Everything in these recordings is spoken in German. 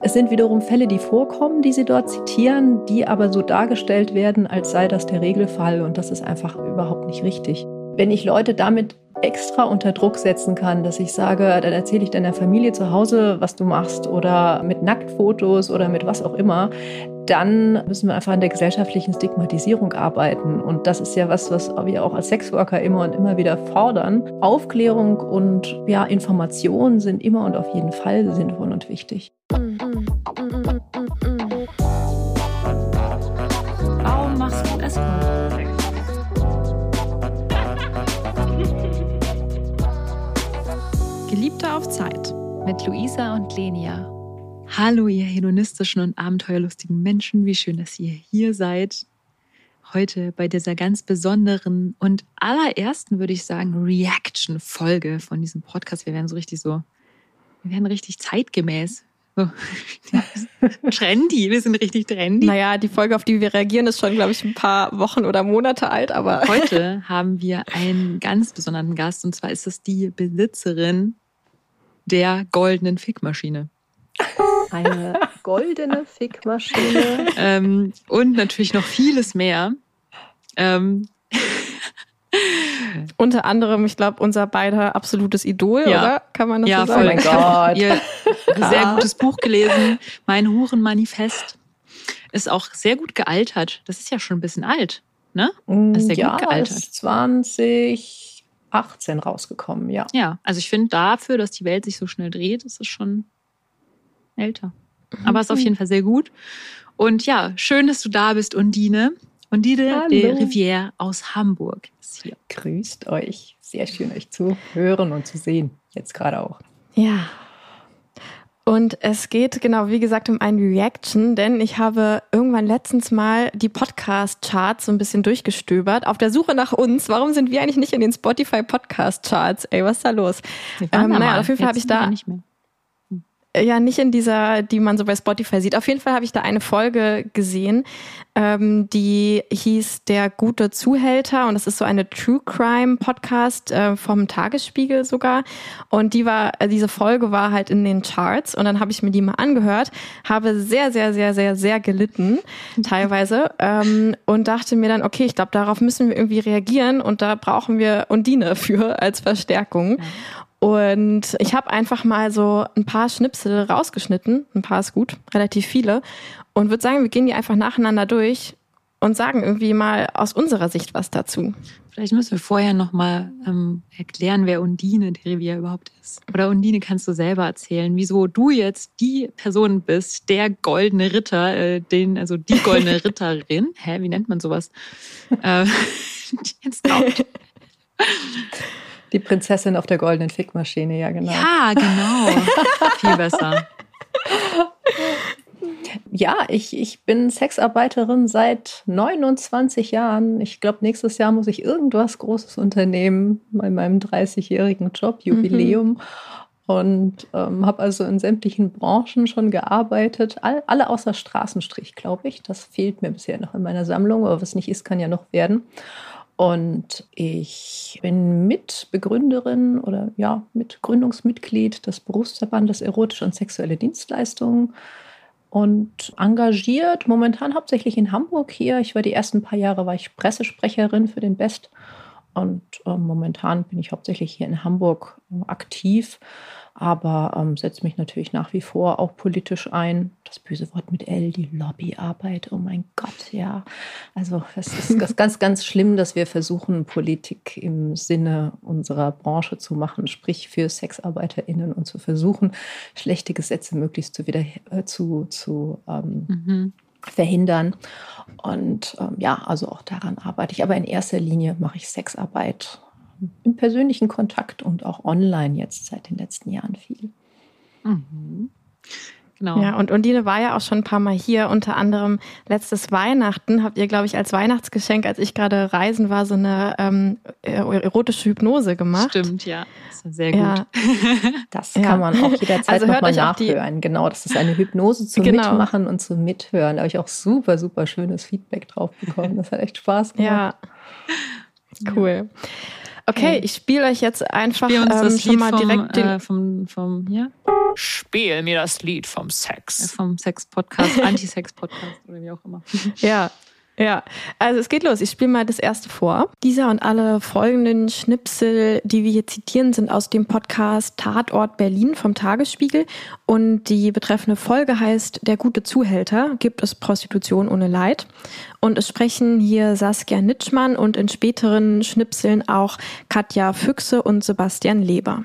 Es sind wiederum Fälle, die vorkommen, die Sie dort zitieren, die aber so dargestellt werden, als sei das der Regelfall. Und das ist einfach überhaupt nicht richtig. Wenn ich Leute damit extra unter Druck setzen kann, dass ich sage, dann erzähle ich deiner Familie zu Hause, was du machst oder mit Nacktfotos oder mit was auch immer, dann müssen wir einfach an der gesellschaftlichen Stigmatisierung arbeiten. Und das ist ja was wir auch als Sexworker immer und immer wieder fordern. Aufklärung und Informationen sind immer und auf jeden Fall sinnvoll und wichtig. Warum machst du es gut? Geliebte auf Zeit Mit Luisa und Lenia. Hallo, ihr hedonistischen und abenteuerlustigen Menschen. Wie schön, dass ihr hier seid. Heute bei dieser ganz besonderen und allerersten, würde ich sagen, Reaction-Folge von diesem Podcast. Wir werden richtig zeitgemäß. So. Trendy, wir sind richtig trendy. Naja, die Folge, auf die wir reagieren, ist schon, glaube ich, ein paar Wochen oder Monate alt. Aber heute haben wir einen ganz besonderen Gast. Und zwar ist es die Besitzerin der goldenen Fickmaschine. Eine goldene Fickmaschine. Und natürlich noch vieles mehr. unter anderem, ich glaube, unser beider absolutes Idol, oder? Kann man das so sagen? Voll. Oh mein Gott. Ihr sehr gutes Buch gelesen. Mein Hurenmanifest ist auch sehr gut gealtert. Das ist ja schon ein bisschen alt, ne? Das ist sehr gut gealtert. Ist 2018 rausgekommen, ja. Ja, also ich finde dafür, dass die Welt sich so schnell dreht, ist es schon älter. Aber es ist auf jeden Fall sehr gut. Und ja, schön, dass du da bist, Undine. Undine de Rivière aus Hamburg ist hier. Grüßt euch. Sehr schön, euch zu hören und zu sehen. Jetzt gerade auch. Ja. Und es geht, genau, wie gesagt, um ein Reaction, denn ich habe irgendwann letztens mal die Podcast-Charts so ein bisschen durchgestöbert, auf der Suche nach uns. Warum sind wir eigentlich nicht in den Spotify-Podcast-Charts? Ey, was ist da los? Auf jeden Fall habe ich da... Nicht mehr. Ja, nicht in dieser, die man so bei Spotify sieht. Auf jeden Fall habe ich da eine Folge gesehen, die hieß Der gute Zuhälter, und das ist so eine True Crime Podcast vom Tagesspiegel sogar. Und diese Folge war halt in den Charts, und dann habe ich mir die mal angehört, habe sehr, sehr, sehr, sehr, sehr gelitten teilweise und dachte mir dann, okay, ich glaube, darauf müssen wir irgendwie reagieren, und da brauchen wir Undine für als Verstärkung. Ja. Und ich habe einfach mal so ein paar Schnipsel rausgeschnitten, ein paar ist gut, relativ viele, und würde sagen, wir gehen die einfach nacheinander durch und sagen irgendwie mal aus unserer Sicht was dazu. Vielleicht müssen wir vorher nochmal erklären, wer Undine de Rivière überhaupt ist. Oder Undine, kannst du selber erzählen, wieso du jetzt die Person bist, der goldene Ritter, die goldene Ritterin. Wie nennt man sowas? Jetzt kommt. Die Prinzessin auf der goldenen Fickmaschine, ja genau. Ja, genau. Viel besser. Ja, ich bin Sexarbeiterin seit 29 Jahren. Ich glaube, nächstes Jahr muss ich irgendwas Großes unternehmen bei meinem 30-jährigen Jobjubiläum. Und habe also in sämtlichen Branchen schon gearbeitet. Alle außer Straßenstrich, glaube ich. Das fehlt mir bisher noch in meiner Sammlung. Aber was nicht ist, kann ja noch werden. Und ich bin Mitbegründerin oder Mitgründungsmitglied des Berufsverbandes Erotische und Sexuelle Dienstleistungen und engagiert momentan hauptsächlich in Hamburg hier. Ich war die ersten paar Jahre Pressesprecherin für den BEST, und momentan bin ich hauptsächlich hier in Hamburg aktiv, aber setze mich natürlich nach wie vor auch politisch ein. Das böse Wort mit L, die Lobbyarbeit, oh mein Gott, ja. Also es ist ganz, ganz schlimm, dass wir versuchen, Politik im Sinne unserer Branche zu machen, sprich für SexarbeiterInnen, und zu versuchen, schlechte Gesetze möglichst zu verhindern. Und also auch daran arbeite ich. Aber in erster Linie mache ich Sexarbeit im persönlichen Kontakt und auch online jetzt seit den letzten Jahren viel. Mhm. Genau. Ja, und Undine war ja auch schon ein paar Mal hier, unter anderem letztes Weihnachten habt ihr, glaube ich, als Weihnachtsgeschenk, als ich gerade reisen war, so eine erotische Hypnose gemacht. Stimmt, ja. Das war sehr gut. Ja. Das kann man auch jederzeit nochmal nachhören. Genau. Genau, das ist eine Hypnose zum Mitmachen und zum Mithören. Da habe ich auch super, super schönes Feedback drauf bekommen. Das hat echt Spaß gemacht. Ja, cool. Okay, ich spiele euch jetzt einfach das schon Lied mal direkt vom hier. Spiel mir das Lied vom Sex. Vom Sex-Podcast, Anti-Sex-Podcast oder wie auch immer. Ja, also es geht los. Ich spiele mal das erste vor. Dieser und alle folgenden Schnipsel, die wir hier zitieren, sind aus dem Podcast Tatort Berlin vom Tagesspiegel. Und die betreffende Folge heißt Der gute Zuhälter, gibt es Prostitution ohne Leid. Und es sprechen hier Saskia Nitschmann und in späteren Schnipseln auch Katja Füchse und Sebastian Leber.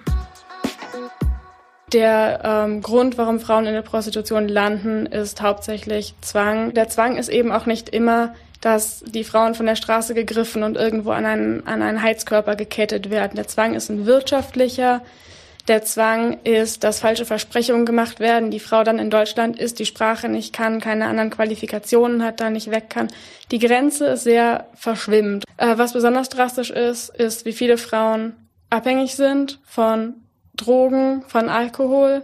Der Grund, warum Frauen in der Prostitution landen, ist hauptsächlich Zwang. Der Zwang ist eben auch nicht immer, dass die Frauen von der Straße gegriffen und irgendwo an einen Heizkörper gekettet werden. Der Zwang ist ein wirtschaftlicher. Der Zwang ist, dass falsche Versprechungen gemacht werden. Die Frau dann in Deutschland ist, die Sprache nicht kann, keine anderen Qualifikationen hat, da nicht weg kann. Die Grenze ist sehr verschwimmend. Was besonders drastisch ist, wie viele Frauen abhängig sind von Drogen, von Alkohol.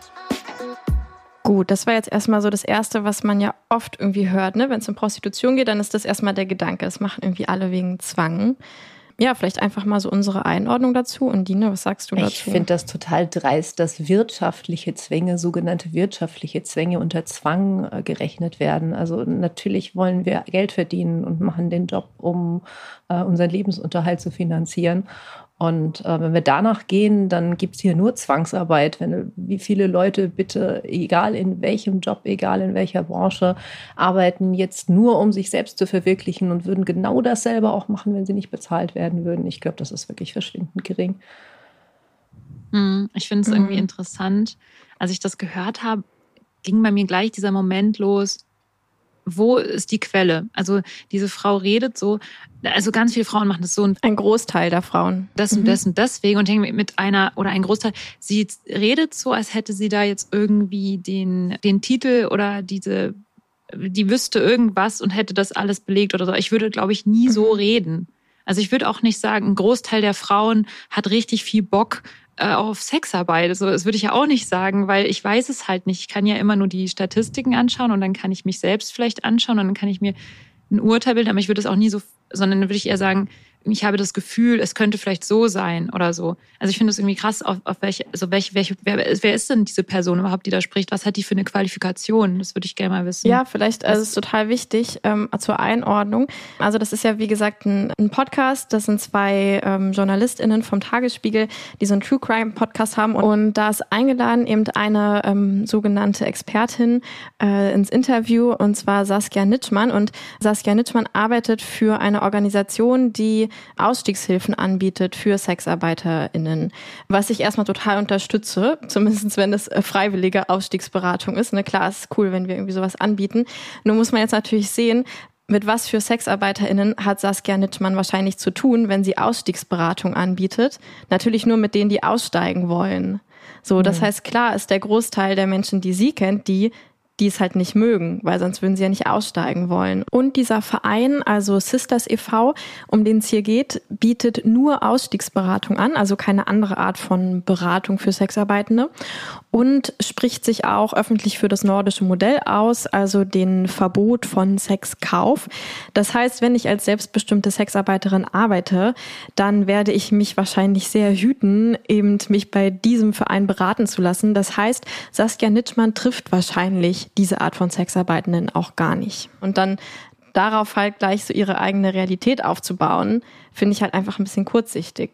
Gut, das war jetzt erstmal so das Erste, was man ja oft irgendwie hört, ne? Wenn es um Prostitution geht, dann ist das erstmal der Gedanke, das machen irgendwie alle wegen Zwang. Ja, vielleicht einfach mal so unsere Einordnung dazu. Und Dina, was sagst du dazu? Ich finde das total dreist, dass wirtschaftliche Zwänge, sogenannte wirtschaftliche Zwänge unter Zwang gerechnet werden. Also natürlich wollen wir Geld verdienen und machen den Job, um unseren Lebensunterhalt zu finanzieren. Und wenn wir danach gehen, dann gibt es hier nur Zwangsarbeit. Wie viele Leute bitte, egal in welchem Job, egal in welcher Branche, arbeiten jetzt nur, um sich selbst zu verwirklichen und würden genau dasselbe auch machen, wenn sie nicht bezahlt werden würden. Ich glaube, das ist wirklich verschwindend gering. Ich finde es irgendwie interessant. Als ich das gehört habe, ging bei mir gleich dieser Moment los, wo ist die Quelle? Also diese Frau redet so, also ganz viele Frauen machen das so. Ein Großteil der Frauen. Das und das und deswegen und hängen mit einer, oder ein Großteil, sie redet so, als hätte sie da jetzt irgendwie den Titel oder die wüsste irgendwas und hätte das alles belegt oder so. Ich würde, glaube ich, nie so reden. Also ich würde auch nicht sagen, ein Großteil der Frauen hat richtig viel Bock auf Sexarbeit. Also das würde ich ja auch nicht sagen, weil ich weiß es halt nicht. Ich kann ja immer nur die Statistiken anschauen und dann kann ich mich selbst vielleicht anschauen und dann kann ich mir ein Urteil bilden, aber ich würde es auch nie so, sondern dann würde ich eher sagen, ich habe das Gefühl, es könnte vielleicht so sein oder so. Also ich finde es irgendwie krass, auf welche, also wer ist denn diese Person überhaupt, die da spricht? Was hat die für eine Qualifikation? Das würde ich gerne mal wissen. Ja, vielleicht, also es ist total wichtig zur Einordnung. Also das ist ja, wie gesagt, ein Podcast. Das sind zwei JournalistInnen vom Tagesspiegel, die so einen True Crime Podcast haben. Und da ist eingeladen eben eine sogenannte Expertin ins Interview, und zwar Saskia Nitschmann. Und Saskia Nitschmann arbeitet für eine Organisation, die Ausstiegshilfen anbietet für SexarbeiterInnen, was ich erstmal total unterstütze, zumindest wenn es freiwillige Ausstiegsberatung ist. Ne, klar, es ist cool, wenn wir irgendwie sowas anbieten. Nur muss man jetzt natürlich sehen, mit was für SexarbeiterInnen hat Saskia Nitschmann wahrscheinlich zu tun, wenn sie Ausstiegsberatung anbietet. Natürlich nur mit denen, die aussteigen wollen. So, das heißt, klar ist der Großteil der Menschen, die sie kennt, die es halt nicht mögen, weil sonst würden sie ja nicht aussteigen wollen. Und dieser Verein, also Sisters e.V., um den es hier geht, bietet nur Ausstiegsberatung an, also keine andere Art von Beratung für Sexarbeitende, und spricht sich auch öffentlich für das nordische Modell aus, also den Verbot von Sexkauf. Das heißt, wenn ich als selbstbestimmte Sexarbeiterin arbeite, dann werde ich mich wahrscheinlich sehr hüten, eben mich bei diesem Verein beraten zu lassen. Das heißt, Saskia Nitschmann trifft wahrscheinlich diese Art von Sexarbeitenden auch gar nicht. Und dann darauf halt gleich so ihre eigene Realität aufzubauen, finde ich halt einfach ein bisschen kurzsichtig.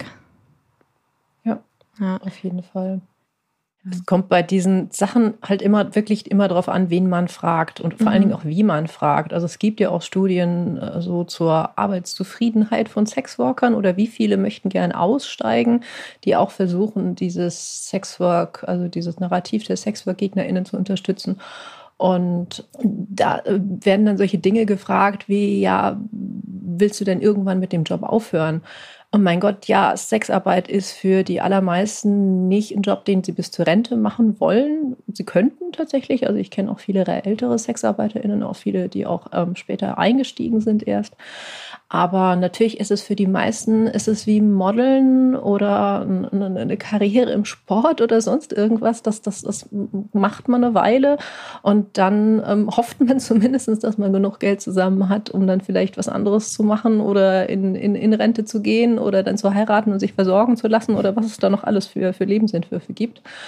Ja, auf jeden Fall. Es kommt bei diesen Sachen halt wirklich immer darauf an, wen man fragt und vor allen Dingen auch, wie man fragt. Also es gibt ja auch Studien so zur Arbeitszufriedenheit von Sexworkern oder wie viele möchten gern aussteigen, die auch versuchen, dieses Sexwork, also dieses Narrativ der Sexwork-GegnerInnen zu unterstützen. Und da werden dann solche Dinge gefragt wie, ja, willst du denn irgendwann mit dem Job aufhören? Und mein Gott, ja, Sexarbeit ist für die allermeisten nicht ein Job, den sie bis zur Rente machen wollen. Sie könnten tatsächlich, also ich kenne auch viele ältere SexarbeiterInnen, auch viele, die auch später eingestiegen sind erst. Aber natürlich ist es für die meisten, ist es wie Modeln oder eine Karriere im Sport oder sonst irgendwas. Das macht man eine Weile und dann hofft man zumindest, dass man genug Geld zusammen hat, um dann vielleicht was anderes zu machen oder in Rente zu gehen oder dann zu heiraten und sich versorgen zu lassen oder was es da noch alles für Lebensentwürfe gibt.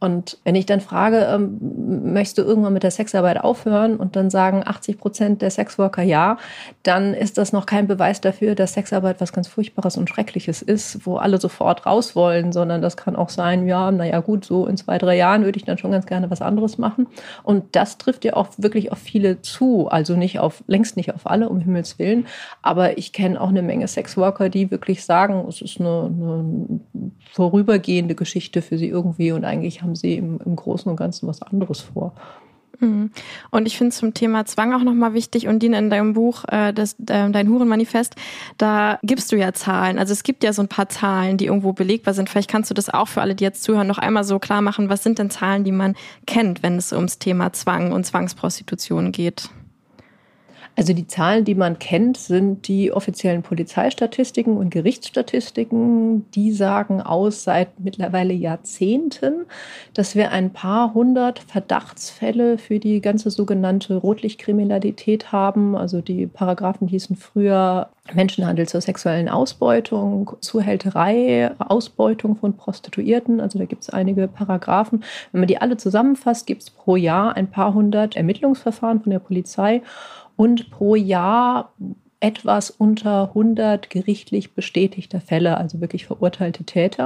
Und wenn ich dann frage, möchtest du irgendwann mit der Sexarbeit aufhören und dann sagen 80% der Sexworker ja, dann ist das noch kein Beweis dafür, dass Sexarbeit was ganz Furchtbares und Schreckliches ist, wo alle sofort raus wollen, sondern das kann auch sein, ja, naja gut, so in 2-3 Jahren würde ich dann schon ganz gerne was anderes machen. Und das trifft ja auch wirklich auf viele zu, also längst nicht auf alle, um Himmels Willen, aber ich kenne auch eine Menge Sexworker, die wirklich sagen, es ist eine vorübergehende Geschichte für sie irgendwie und eigentlich haben sie im Großen und Ganzen was anderes vor. Und ich finde zum Thema Zwang auch nochmal wichtig, Undine, in deinem Buch, dein Hurenmanifest, da gibst du ja Zahlen. Also es gibt ja so ein paar Zahlen, die irgendwo belegbar sind. Vielleicht kannst du das auch für alle, die jetzt zuhören, noch einmal so klar machen. Was sind denn Zahlen, die man kennt, wenn es ums Thema Zwang und Zwangsprostitution geht? Also die Zahlen, die man kennt, sind die offiziellen Polizeistatistiken und Gerichtsstatistiken. Die sagen aus seit mittlerweile Jahrzehnten, dass wir ein paar hundert Verdachtsfälle für die ganze sogenannte Rotlichtkriminalität haben. Also die Paragraphen hießen früher Menschenhandel zur sexuellen Ausbeutung, Zuhälterei, Ausbeutung von Prostituierten. Also da gibt es einige Paragraphen. Wenn man die alle zusammenfasst, gibt es pro Jahr ein paar hundert Ermittlungsverfahren von der Polizei. Und pro Jahr etwas unter 100 gerichtlich bestätigter Fälle, also wirklich verurteilte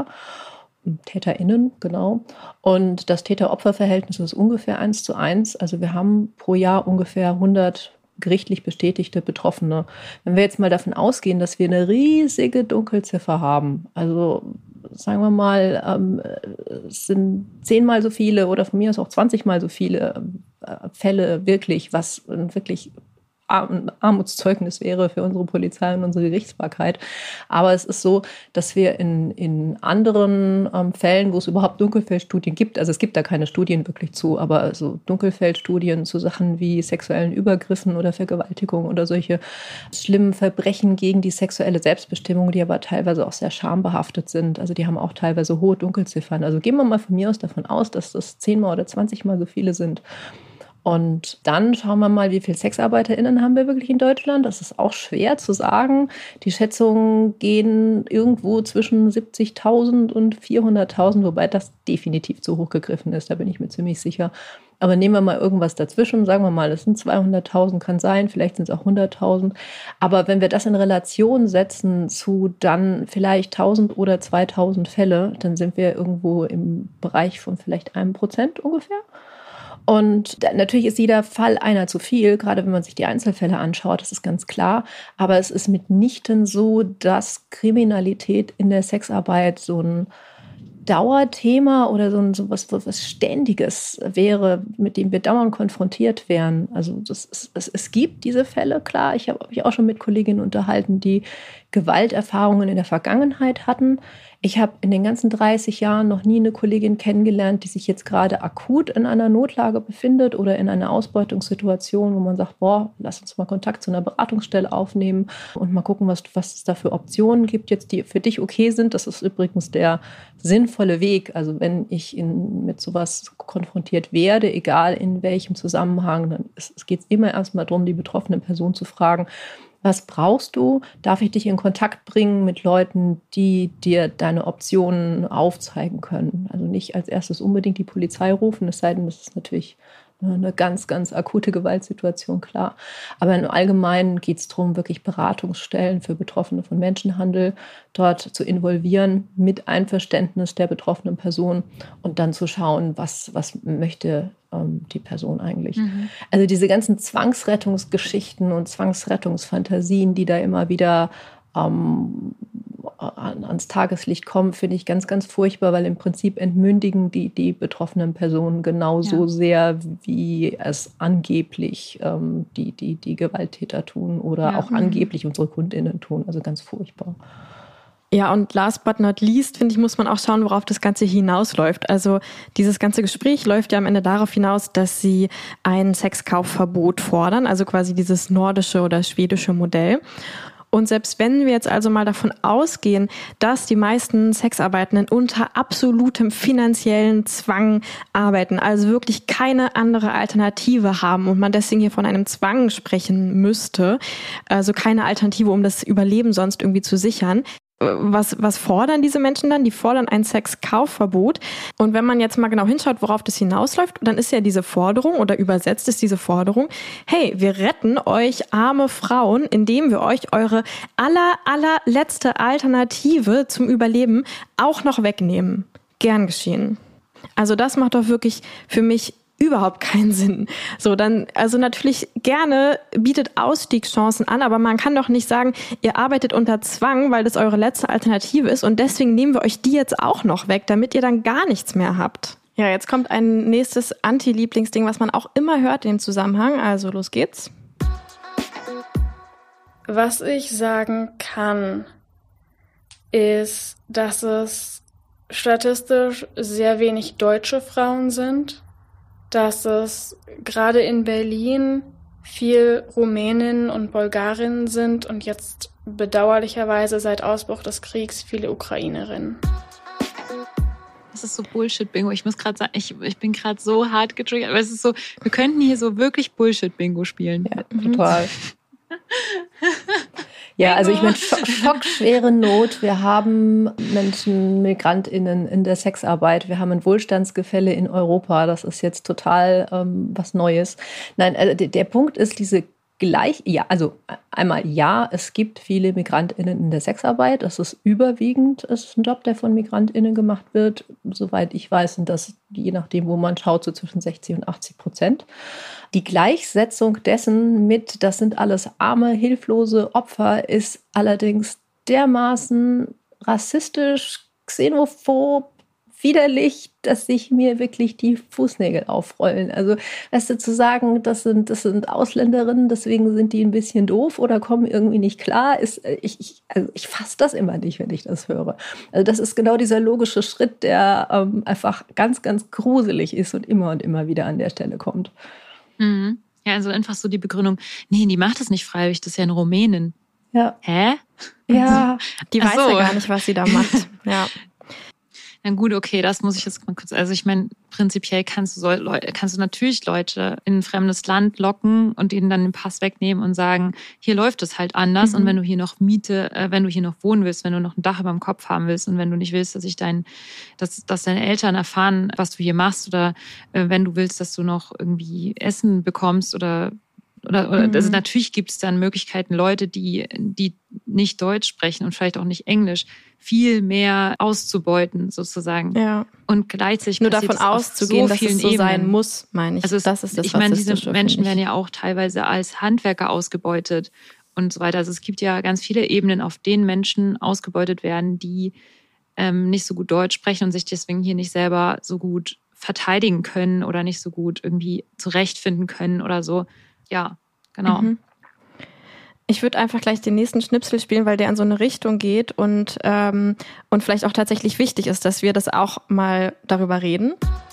TäterInnen, genau. Und das Täter-Opfer-Verhältnis ist ungefähr 1:1. Also wir haben pro Jahr ungefähr 100 gerichtlich bestätigte Betroffene. Wenn wir jetzt mal davon ausgehen, dass wir eine riesige Dunkelziffer haben, also sagen wir mal, es sind 10-mal so viele oder von mir aus auch 20-mal so viele Fälle wirklich, was wirklich ein Armutszeugnis wäre für unsere Polizei und unsere Gerichtsbarkeit. Aber es ist so, dass wir in anderen Fällen, wo es überhaupt Dunkelfeldstudien gibt, also es gibt da keine Studien wirklich zu, aber so Dunkelfeldstudien zu Sachen wie sexuellen Übergriffen oder Vergewaltigung oder solche schlimmen Verbrechen gegen die sexuelle Selbstbestimmung, die aber teilweise auch sehr schambehaftet sind. Also die haben auch teilweise hohe Dunkelziffern. Also gehen wir mal von mir aus davon aus, dass das 10-mal oder 20-mal so viele sind. Und dann schauen wir mal, wie viele SexarbeiterInnen haben wir wirklich in Deutschland. Das ist auch schwer zu sagen. Die Schätzungen gehen irgendwo zwischen 70.000 und 400.000, wobei das definitiv zu hoch gegriffen ist, da bin ich mir ziemlich sicher. Aber nehmen wir mal irgendwas dazwischen, sagen wir mal, das sind 200.000, kann sein, vielleicht sind es auch 100.000. Aber wenn wir das in Relation setzen zu dann vielleicht 1.000 oder 2.000 Fälle, dann sind wir irgendwo im Bereich von vielleicht 1% ungefähr. Und natürlich ist jeder Fall einer zu viel, gerade wenn man sich die Einzelfälle anschaut, das ist ganz klar. Aber es ist mitnichten so, dass Kriminalität in der Sexarbeit so ein Dauerthema oder so was Ständiges wäre, mit dem wir dauernd konfrontiert wären. Also es gibt diese Fälle, klar. Ich habe mich auch schon mit Kolleginnen unterhalten, die Gewalterfahrungen in der Vergangenheit hatten. Ich habe in den ganzen 30 Jahren noch nie eine Kollegin kennengelernt, die sich jetzt gerade akut in einer Notlage befindet oder in einer Ausbeutungssituation, wo man sagt, boah, lass uns mal Kontakt zu einer Beratungsstelle aufnehmen und mal gucken, was es da für Optionen gibt, jetzt die für dich okay sind. Das ist übrigens der sinnvolle Weg. Also wenn ich mit sowas konfrontiert werde, egal in welchem Zusammenhang, dann geht es immer erstmal darum, die betroffene Person zu fragen, was brauchst du? Darf ich dich in Kontakt bringen mit Leuten, die dir deine Optionen aufzeigen können? Also nicht als erstes unbedingt die Polizei rufen, es sei denn, das ist natürlich eine ganz, ganz akute Gewaltsituation, klar. Aber im Allgemeinen geht es darum, wirklich Beratungsstellen für Betroffene von Menschenhandel dort zu involvieren mit Einverständnis der betroffenen Person und dann zu schauen, was möchte die Person eigentlich. Also diese ganzen Zwangsrettungsgeschichten und Zwangsrettungsfantasien, die da immer wieder ans Tageslicht kommen, finde ich ganz, ganz furchtbar, weil im Prinzip entmündigen die betroffenen Personen genauso sehr, wie es angeblich die Gewalttäter tun oder auch angeblich unsere KundInnen tun. Also ganz furchtbar. Ja, und last but not least, finde ich, muss man auch schauen, worauf das Ganze hinausläuft. Also dieses ganze Gespräch läuft ja am Ende darauf hinaus, dass sie ein Sexkaufverbot fordern, also quasi dieses nordische oder schwedische Modell. Und selbst wenn wir jetzt also mal davon ausgehen, dass die meisten Sexarbeitenden unter absolutem finanziellen Zwang arbeiten, also wirklich keine andere Alternative haben und man deswegen hier von einem Zwang sprechen müsste, also keine Alternative, um das Überleben sonst irgendwie zu sichern, was fordern diese Menschen dann? Die fordern ein Sexkaufverbot. Und wenn man jetzt mal genau hinschaut, worauf das hinausläuft, dann ist ja diese Forderung oder übersetzt ist diese Forderung, hey, wir retten euch arme Frauen, indem wir euch eure allerletzte Alternative zum Überleben auch noch wegnehmen. Gern geschehen. Also das macht doch wirklich für mich überhaupt keinen Sinn. So, dann, also natürlich gerne bietet Ausstiegschancen an, aber man kann doch nicht sagen, ihr arbeitet unter Zwang, weil das eure letzte Alternative ist und deswegen nehmen wir euch die jetzt auch noch weg, damit ihr dann gar nichts mehr habt. Ja, jetzt kommt ein nächstes Anti-Lieblingsding, was man auch immer hört in dem Zusammenhang. Also los geht's. Was ich sagen kann, ist, dass es statistisch sehr wenig deutsche Frauen sind, dass es gerade in Berlin viel Rumäninnen und Bulgarinnen sind und jetzt bedauerlicherweise seit Ausbruch des Kriegs viele Ukrainerinnen. Das ist so Bullshit-Bingo. Ich muss gerade sagen, ich bin gerade so hart getriggert, aber es ist so, wir könnten hier so wirklich Bullshit-Bingo spielen. Ja, total. Ja, also ich meine, schockschwere Not. Wir haben Menschen, MigrantInnen in der Sexarbeit. Wir haben ein Wohlstandsgefälle in Europa. Das ist jetzt total was Neues. Nein, also der Punkt ist einmal, es gibt viele MigrantInnen in der Sexarbeit. Das ist überwiegend, es ist ein Job, der von MigrantInnen gemacht wird. Soweit ich weiß, sind das, je nachdem, wo man schaut, so zwischen 60% und 80%. Die Gleichsetzung dessen mit, das sind alles arme, hilflose Opfer, ist allerdings dermaßen rassistisch, xenophob, widerlich, dass sich mir wirklich die Fußnägel aufrollen. Also, weißt du, zu sagen, das sind Ausländerinnen, deswegen sind die ein bisschen doof oder kommen irgendwie nicht klar, ich fasse das immer nicht, wenn ich das höre. Also, das ist genau dieser logische Schritt, der einfach ganz, ganz gruselig ist und immer wieder an der Stelle kommt. Mhm. Ja, also einfach so die Begründung, nee, die macht das nicht freiwillig, das ist ja eine Rumänin. Ja. Hä? Ja. Die weiß ja gar nicht, was sie da macht. Ja. Na gut, okay, das muss ich jetzt mal kurz. Also ich meine, prinzipiell kannst du natürlich Leute in ein fremdes Land locken und ihnen dann den Pass wegnehmen und sagen, hier läuft es halt anders. Und wenn du hier noch wenn du hier noch wohnen willst, wenn du noch ein Dach über dem Kopf haben willst und wenn du nicht willst, dass deine Eltern erfahren, was du hier machst oder wenn du willst, dass du noch irgendwie Essen bekommst oder also natürlich gibt es dann Möglichkeiten, Leute, die nicht Deutsch sprechen und vielleicht auch nicht Englisch, viel mehr auszubeuten sozusagen. Ja. Und gleichzeitig nur davon auszugehen, dass es so sein muss, meine ich. Also das ist das ich meine, diese Menschen werden ja auch teilweise als Handwerker ausgebeutet und so weiter. Also es gibt ja ganz viele Ebenen, auf denen Menschen ausgebeutet werden, die nicht so gut Deutsch sprechen und sich deswegen hier nicht selber so gut verteidigen können oder nicht so gut irgendwie zurechtfinden können oder so. Ja, genau. Mhm. Ich würde einfach gleich den nächsten Schnipsel spielen, weil der in so eine Richtung geht und vielleicht auch tatsächlich wichtig ist, dass wir das auch mal darüber reden.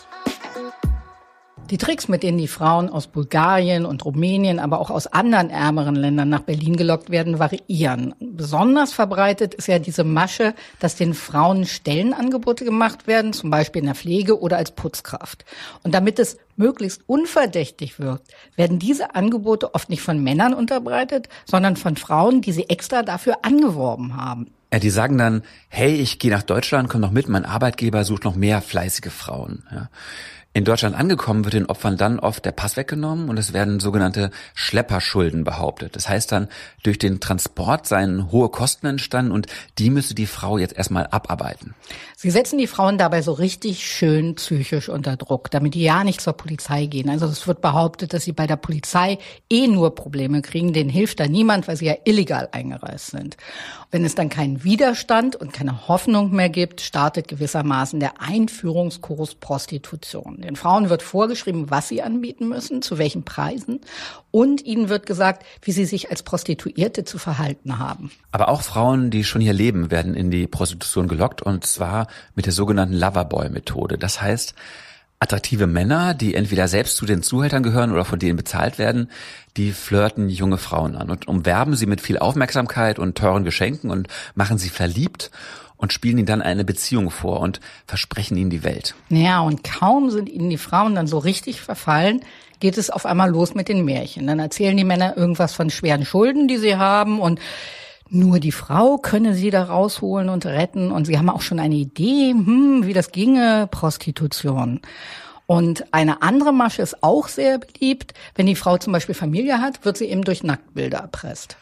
Die Tricks, mit denen die Frauen aus Bulgarien und Rumänien, aber auch aus anderen ärmeren Ländern nach Berlin gelockt werden, variieren. Besonders verbreitet ist ja diese Masche, dass den Frauen Stellenangebote gemacht werden, zum Beispiel in der Pflege oder als Putzkraft. Und damit es möglichst unverdächtig wirkt, werden diese Angebote oft nicht von Männern unterbreitet, sondern von Frauen, die sie extra dafür angeworben haben. Ja, die sagen dann, hey, ich gehe nach Deutschland, komm noch mit, mein Arbeitgeber sucht noch mehr fleißige Frauen. Ja. In Deutschland angekommen wird den Opfern dann oft der Pass weggenommen und es werden sogenannte Schlepperschulden behauptet. Das heißt dann, durch den Transport seien hohe Kosten entstanden und die müsse die Frau jetzt erstmal abarbeiten. Sie setzen die Frauen dabei so richtig schön psychisch unter Druck, damit die ja nicht zur Polizei gehen. Also es wird behauptet, dass sie bei der Polizei nur Probleme kriegen. Denen hilft da niemand, weil sie ja illegal eingereist sind. Wenn es dann keinen Widerstand und keine Hoffnung mehr gibt, startet gewissermaßen der Einführungskurs Prostitution. Den Frauen wird vorgeschrieben, was sie anbieten müssen, zu welchen Preisen. Und ihnen wird gesagt, wie sie sich als Prostituierte zu verhalten haben. Aber auch Frauen, die schon hier leben, werden in die Prostitution gelockt und zwar mit der sogenannten Loverboy-Methode. Das heißt, attraktive Männer, die entweder selbst zu den Zuhältern gehören oder von denen bezahlt werden, die flirten junge Frauen an und umwerben sie mit viel Aufmerksamkeit und teuren Geschenken und machen sie verliebt und spielen ihnen dann eine Beziehung vor und versprechen ihnen die Welt. Ja, und kaum sind ihnen die Frauen dann so richtig verfallen, geht es auf einmal los mit den Märchen. Dann erzählen die Männer irgendwas von schweren Schulden, die sie haben und nur die Frau könne sie da rausholen und retten. Und sie haben auch schon eine Idee, wie das ginge, Prostitution. Und eine andere Masche ist auch sehr beliebt. Wenn die Frau zum Beispiel Familie hat, wird sie eben durch Nacktbilder erpresst.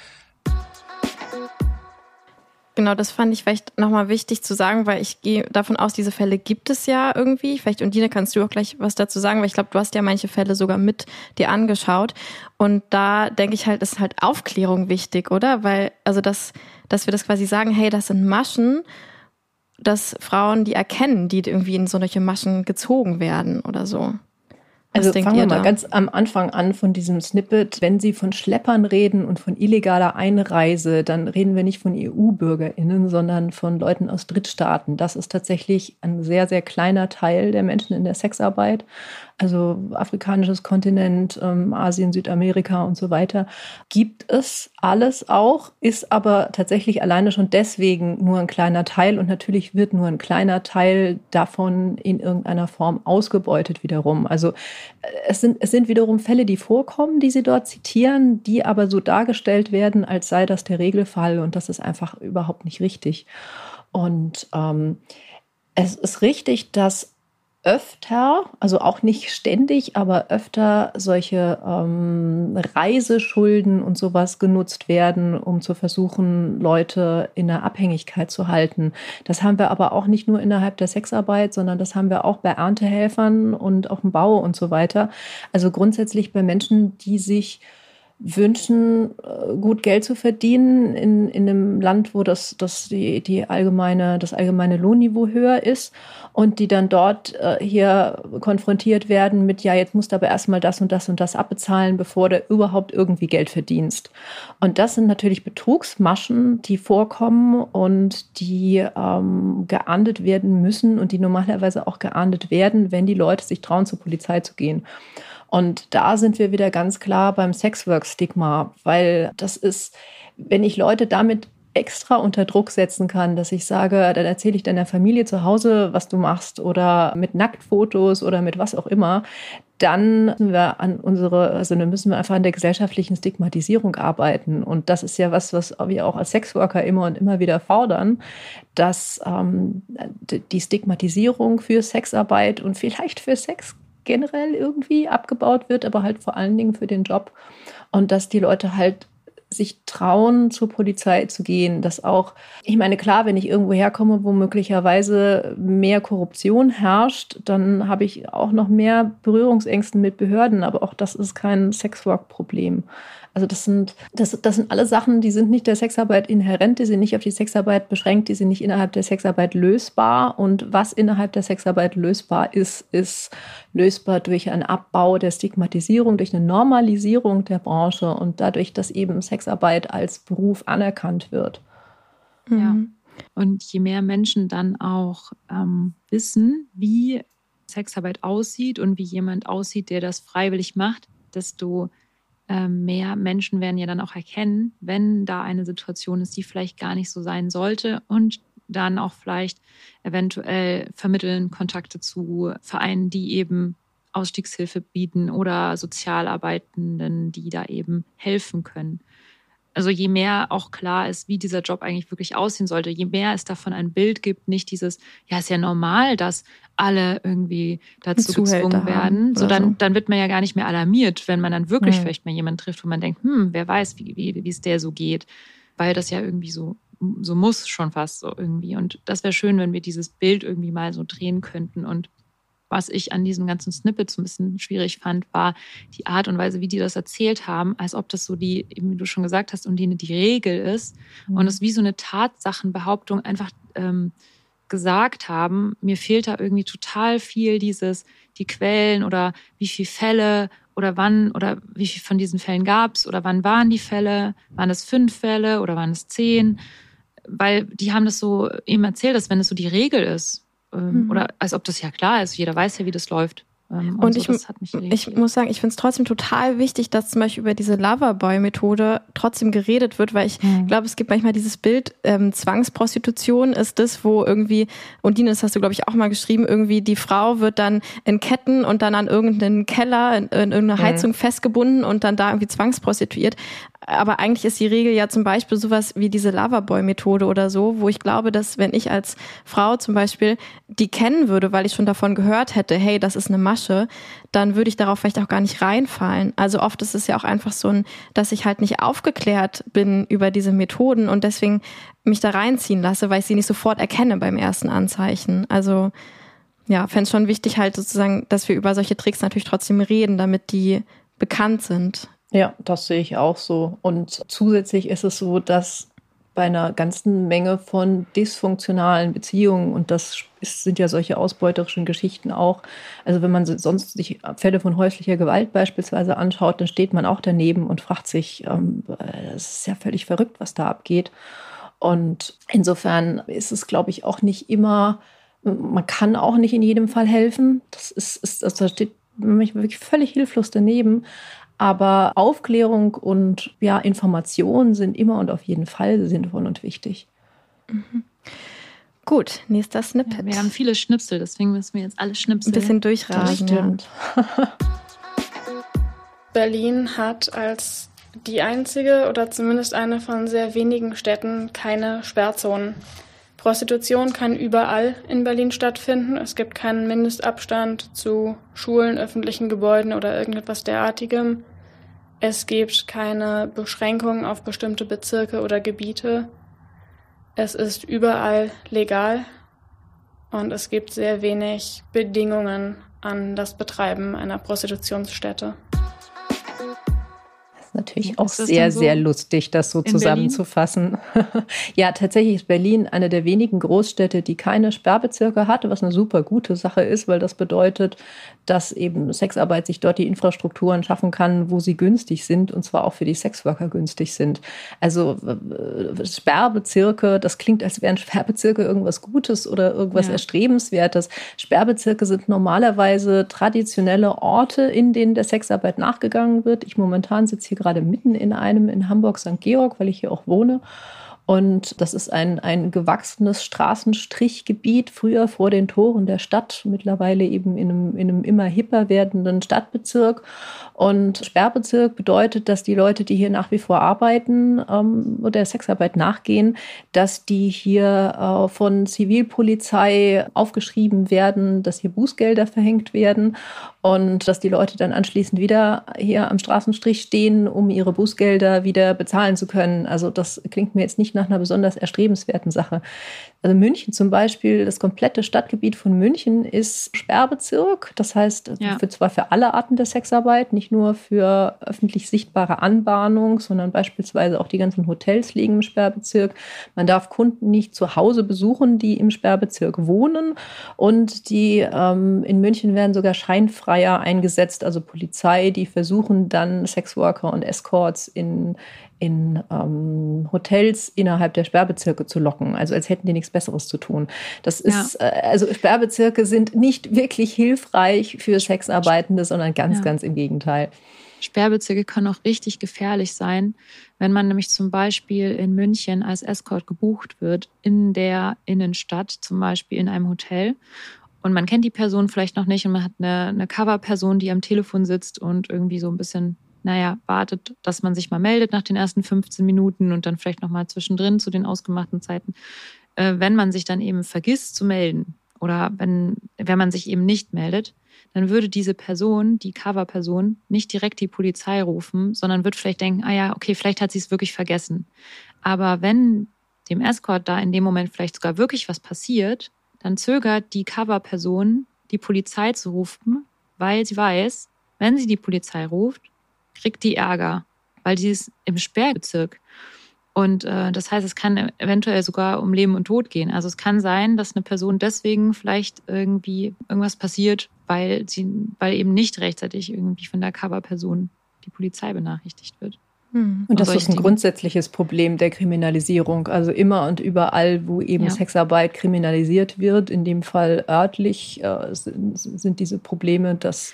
Genau, das fand ich vielleicht nochmal wichtig zu sagen, weil ich gehe davon aus, diese Fälle gibt es ja irgendwie. Vielleicht, Undine, kannst du auch gleich was dazu sagen, weil ich glaube, du hast ja manche Fälle sogar mit dir angeschaut. Und da denke ich halt, ist halt Aufklärung wichtig, oder? Weil, also dass wir das quasi sagen, hey, das sind Maschen, dass Frauen die erkennen, die irgendwie in solche Maschen gezogen werden oder so. Also fangen wir mal ganz am Anfang an von diesem Snippet. Wenn Sie von Schleppern reden und von illegaler Einreise, dann reden wir nicht von EU-BürgerInnen, sondern von Leuten aus Drittstaaten. Das ist tatsächlich ein sehr, sehr kleiner Teil der Menschen in der Sexarbeit. Also afrikanisches Kontinent, Asien, Südamerika und so weiter. Gibt es alles auch, ist aber tatsächlich alleine schon deswegen nur ein kleiner Teil. Und natürlich wird nur ein kleiner Teil davon in irgendeiner Form ausgebeutet wiederum. Also es sind wiederum Fälle, die vorkommen, die Sie dort zitieren, die aber so dargestellt werden, als sei das der Regelfall. Und das ist einfach überhaupt nicht richtig. Und es ist richtig, dass öfter, also auch nicht ständig, aber öfter solche Reiseschulden und sowas genutzt werden, um zu versuchen, Leute in der Abhängigkeit zu halten. Das haben wir aber auch nicht nur innerhalb der Sexarbeit, sondern das haben wir auch bei Erntehelfern und auch im Bau und so weiter. Also grundsätzlich bei Menschen, die sich wünschen, gut Geld zu verdienen in einem Land, wo das allgemeine Lohnniveau höher ist und die dann dort hier konfrontiert werden mit, ja, jetzt musst du aber erstmal das und das und das abbezahlen, bevor du überhaupt irgendwie Geld verdienst. Und das sind natürlich Betrugsmaschen, die vorkommen und die geahndet werden müssen und die normalerweise auch geahndet werden, wenn die Leute sich trauen, zur Polizei zu gehen. Und da sind wir wieder ganz klar beim Sexwork-Stigma, weil das ist, wenn ich Leute damit extra unter Druck setzen kann, dass ich sage, dann erzähle ich deiner Familie zu Hause, was du machst oder mit Nacktfotos oder mit was auch immer, dann müssen wir dann müssen wir einfach an der gesellschaftlichen Stigmatisierung arbeiten. Und das ist ja was wir auch als Sexworker immer und immer wieder fordern, dass die Stigmatisierung für Sexarbeit und vielleicht für Sex generell irgendwie abgebaut wird, aber halt vor allen Dingen für den Job. Und dass die Leute halt sich trauen, zur Polizei zu gehen. Dass auch, ich meine, klar, wenn ich irgendwo herkomme, wo möglicherweise mehr Korruption herrscht, dann habe ich auch noch mehr Berührungsängste mit Behörden. Aber auch das ist kein Sexwork-Problem. Also das sind alle Sachen, die sind nicht der Sexarbeit inhärent, die sind nicht auf die Sexarbeit beschränkt, die sind nicht innerhalb der Sexarbeit lösbar. Und was innerhalb der Sexarbeit lösbar ist lösbar durch einen Abbau der Stigmatisierung, durch eine Normalisierung der Branche und dadurch, dass eben Sexarbeit als Beruf anerkannt wird. Ja. Und je mehr Menschen dann auch wissen, wie Sexarbeit aussieht und wie jemand aussieht, der das freiwillig macht, desto mehr Menschen werden ja dann auch erkennen, wenn da eine Situation ist, die vielleicht gar nicht so sein sollte und dann auch vielleicht eventuell vermitteln Kontakte zu Vereinen, die eben Ausstiegshilfe bieten oder Sozialarbeitenden, die da eben helfen können. Also je mehr auch klar ist, wie dieser Job eigentlich wirklich aussehen sollte, je mehr es davon ein Bild gibt, nicht dieses, ja, ist ja normal, dass alle irgendwie dazu gezwungen werden. So, dann wird man ja gar nicht mehr alarmiert, wenn man dann wirklich vielleicht mal jemanden trifft, wo man denkt, wer weiß, wie es der so geht. Weil das ja irgendwie so muss schon fast so irgendwie. Und das wäre schön, wenn wir dieses Bild irgendwie mal so drehen könnten. Und was ich an diesen ganzen Snippets so ein bisschen schwierig fand, war die Art und Weise, wie die das erzählt haben, als ob das so die, eben wie du schon gesagt hast, und die Regel ist. Und es wie so eine Tatsachenbehauptung einfach gesagt haben. Mir fehlt da irgendwie total viel die Quellen oder wie viele Fälle oder wann oder wie viel von diesen Fällen gab es oder wann waren die Fälle? Waren es 5 Fälle oder waren es 10? Weil die haben das so eben erzählt, dass wenn es so die Regel ist, oder als ob das ja klar ist, jeder weiß ja, wie das läuft. Und so, ich muss sagen, ich finde es trotzdem total wichtig, dass zum Beispiel über diese Loverboy-Methode trotzdem geredet wird, weil ich glaube, es gibt manchmal dieses Bild, Zwangsprostitution ist das, wo irgendwie, und Dina, das hast du, glaube ich, auch mal geschrieben, irgendwie die Frau wird dann in Ketten und dann an irgendeinen Keller, in irgendeine Heizung festgebunden und dann da irgendwie zwangsprostituiert. Aber eigentlich ist die Regel ja zum Beispiel sowas wie diese Loverboy-Methode oder so, wo ich glaube, dass wenn ich als Frau zum Beispiel die kennen würde, weil ich schon davon gehört hätte, hey, das ist eine Masche, dann würde ich darauf vielleicht auch gar nicht reinfallen. Also oft ist es ja auch einfach so, dass ich halt nicht aufgeklärt bin über diese Methoden und deswegen mich da reinziehen lasse, weil ich sie nicht sofort erkenne beim ersten Anzeichen. Also ja, fände es schon wichtig halt sozusagen, dass wir über solche Tricks natürlich trotzdem reden, damit die bekannt sind. Ja, das sehe ich auch so. Und zusätzlich ist es so, dass bei einer ganzen Menge von dysfunktionalen Beziehungen, und sind ja solche ausbeuterischen Geschichten auch, also wenn man sonst sich Fälle von häuslicher Gewalt beispielsweise anschaut, dann steht man auch daneben und fragt sich, es ist ja völlig verrückt, was da abgeht. Und insofern ist es, glaube ich, auch nicht immer, man kann auch nicht in jedem Fall helfen. Da steht man wirklich völlig hilflos daneben. Aber Aufklärung und ja, Informationen sind immer und auf jeden Fall sinnvoll und wichtig. Mhm. Gut, nächster Snippet. Ja, wir haben viele Schnipsel, deswegen müssen wir jetzt alle schnipseln. Ein bisschen durchrasen. Das stimmt. Berlin hat als die einzige oder zumindest eine von sehr wenigen Städten keine Sperrzonen. Prostitution kann überall in Berlin stattfinden. Es gibt keinen Mindestabstand zu Schulen, öffentlichen Gebäuden oder irgendetwas derartigem. Es gibt keine Beschränkungen auf bestimmte Bezirke oder Gebiete. Es ist überall legal und es gibt sehr wenig Bedingungen an das Betreiben einer Prostitutionsstätte. Natürlich auch sehr, so sehr lustig, das so zusammenzufassen. Ja, tatsächlich ist Berlin eine der wenigen Großstädte, die keine Sperrbezirke hat, was eine super gute Sache ist, weil das bedeutet, dass eben Sexarbeit sich dort die Infrastrukturen schaffen kann, wo sie günstig sind, und zwar auch für die Sexworker günstig sind. Also Sperrbezirke, das klingt, als wären Sperrbezirke irgendwas Gutes oder irgendwas Erstrebenswertes. Sperrbezirke sind normalerweise traditionelle Orte, in denen der Sexarbeit nachgegangen wird. Ich momentan sitze hier gerade mitten in einem in Hamburg St. Georg, weil ich hier auch wohne. Und das ist ein gewachsenes Straßenstrichgebiet, früher vor den Toren der Stadt, mittlerweile eben in einem immer hipper werdenden Stadtbezirk. Und Sperrbezirk bedeutet, dass die Leute, die hier nach wie vor arbeiten oder der Sexarbeit nachgehen, dass die hier von Zivilpolizei aufgeschrieben werden, dass hier Bußgelder verhängt werden und dass die Leute dann anschließend wieder hier am Straßenstrich stehen, um ihre Bußgelder wieder bezahlen zu können. Also das klingt mir jetzt nicht nach einer besonders erstrebenswerten Sache. Also München zum Beispiel, das komplette Stadtgebiet von München ist Sperrbezirk. Das heißt, zwar für alle Arten der Sexarbeit, nicht nur für öffentlich sichtbare Anbahnung, sondern beispielsweise auch die ganzen Hotels liegen im Sperrbezirk. Man darf Kunden nicht zu Hause besuchen, die im Sperrbezirk wohnen. Und die in München werden sogar Scheinfreier eingesetzt, also Polizei, die versuchen dann Sexworker und Escorts in Hotels innerhalb der Sperrbezirke zu locken, also als hätten die nichts Besseres zu tun. Das ist, also Sperrbezirke sind nicht wirklich hilfreich für Sexarbeitende, sondern ganz im Gegenteil. Sperrbezirke können auch richtig gefährlich sein, wenn man nämlich zum Beispiel in München als Escort gebucht wird, in der Innenstadt, zum Beispiel in einem Hotel. Und man kennt die Person vielleicht noch nicht und man hat eine Coverperson, die am Telefon sitzt und irgendwie so ein bisschen wartet, dass man sich mal meldet nach den ersten 15 Minuten und dann vielleicht nochmal zwischendrin zu den ausgemachten Zeiten. Wenn man sich dann eben vergisst zu melden oder wenn man sich eben nicht meldet, dann würde diese Person, die Coverperson, nicht direkt die Polizei rufen, sondern wird vielleicht denken, okay, vielleicht hat sie es wirklich vergessen. Aber wenn dem Escort da in dem Moment vielleicht sogar wirklich was passiert, dann zögert die Coverperson, die Polizei zu rufen, weil sie weiß, wenn sie die Polizei ruft, kriegt die Ärger, weil die ist im Sperrbezirk. Und das heißt, es kann eventuell sogar um Leben und Tod gehen. Also es kann sein, dass eine Person deswegen vielleicht irgendwie irgendwas passiert, weil eben nicht rechtzeitig irgendwie von der Coverperson die Polizei benachrichtigt wird. Und das ist ein grundsätzliches Problem der Kriminalisierung. Also immer und überall, wo eben Sexarbeit kriminalisiert wird, in dem Fall örtlich, sind diese Probleme, dass